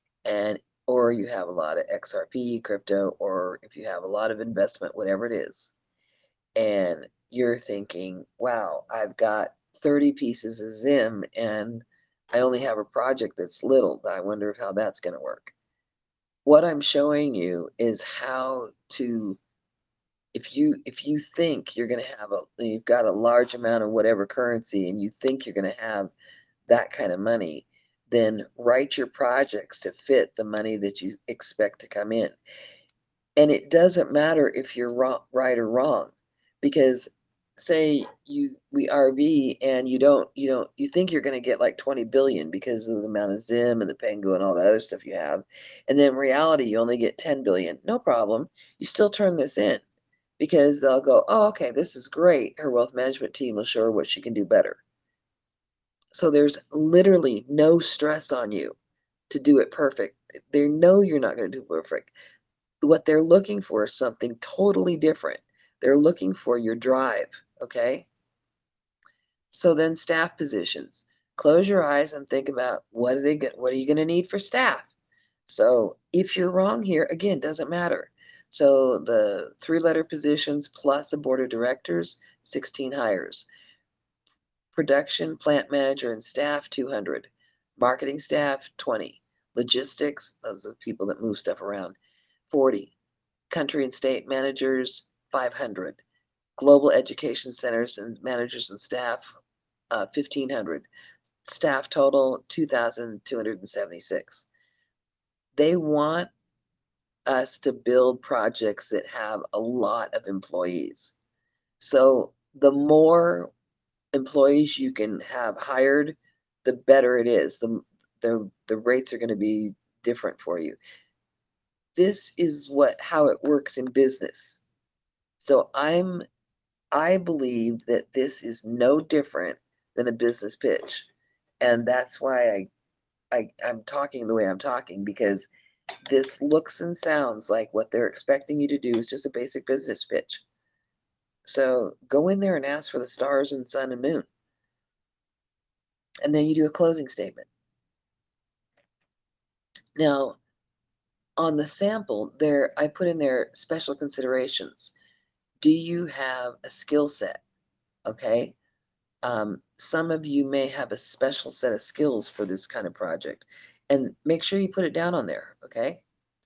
or you have a lot of XRP, crypto, or if you have a lot of investment, whatever it is, and you're thinking, wow, I've got 30 pieces of Zim and I only have a project that's little. I wonder how that's going to work. What I'm showing you is how to, if you think you're going to have you've got a large amount of whatever currency and you think you're going to have that kind of money, then write your projects to fit the money that you expect to come in. And it doesn't matter if you're right or wrong, because say we RV and you think you're going to get like 20 billion because of the amount of Zim and the Pengu and all the other stuff you have, and then in reality you only get 10 billion. No problem. You still turn this in because they'll go, oh, okay, this is great. Her wealth management team will show her what she can do better. So there's literally no stress on you to do it perfect. They know you're not going to do perfect. What they're looking for is something totally different. They're looking for your drive, okay? So then staff positions. Close your eyes and think about what are you going to need for staff? So if you're wrong here, again, doesn't matter. So the 3-letter positions plus a board of directors, 16 hires. Production, plant manager, and staff, 200. Marketing staff, 20. Logistics, those are the people that move stuff around, 40. Country and state managers, 500. Global education centers and managers and staff, 1,500. Staff total, 2,276. They want us to build projects that have a lot of employees. So the more employees you can have hired, the better it is. The rates are going to be different for you. This is how it works in business. So I believe that this is no different than a business pitch. And that's why I'm talking the way I'm talking, because this looks and sounds like what they're expecting you to do is just a basic business pitch. So go in there and ask for the stars and sun and moon. And then you do a closing statement. Now, on the sample there, I put in there special considerations. Do you have a skill set? Okay. Some of you may have a special set of skills for this kind of project, and make sure you put it down on there. Okay.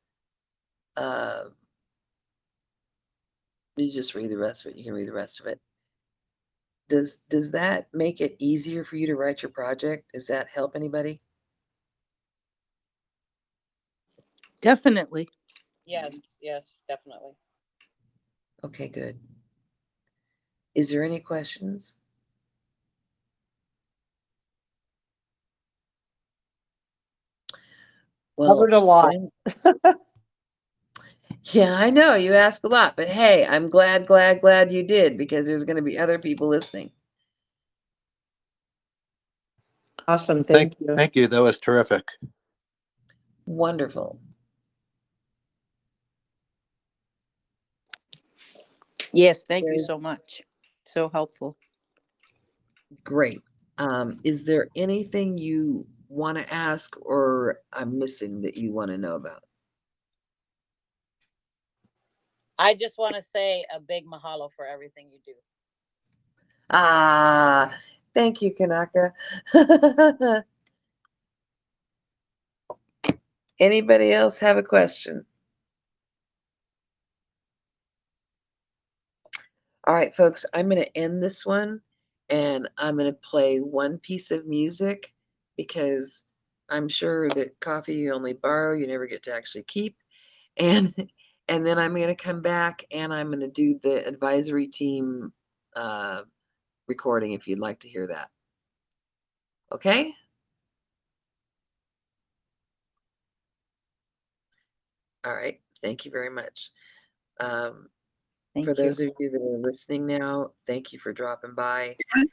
You just read the rest of it. You can read the rest of it. Does that make it easier for you to write your project? Does that help anybody? Definitely. Yes, yes, definitely. Okay, good. Is there any questions? Well, Covered a lot. yeah, I know you ask a lot, but hey, I'm glad you did, because there's going to be other people listening. Awesome. Thank you. Thank you. That was terrific. Wonderful. Yes, thank you Very so much. So helpful. great. Is there anything you want to ask or I'm missing that you want to know about? I just want to say a big mahalo for everything you do. Ah, thank you, Kanaka. Anybody else have a question? All right, folks, I'm going to end this one and I'm going to play one piece of music because I'm sure that coffee you only borrow, you never get to actually keep. And and then I'm going to come back and I'm going to do the advisory team recording if you'd like to hear that. Okay? All right. Thank you very much. For Thank you. those of you that are listening now, thank you for dropping by.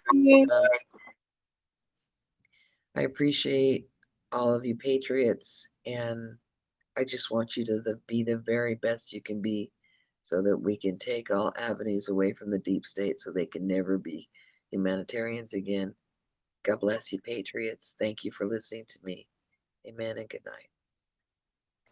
I appreciate all of you patriots, and I just want you to be the very best you can be so that we can take all avenues away from the deep state so they can never be humanitarians again. God bless you, patriots. Thank you for listening to me. Amen and good night.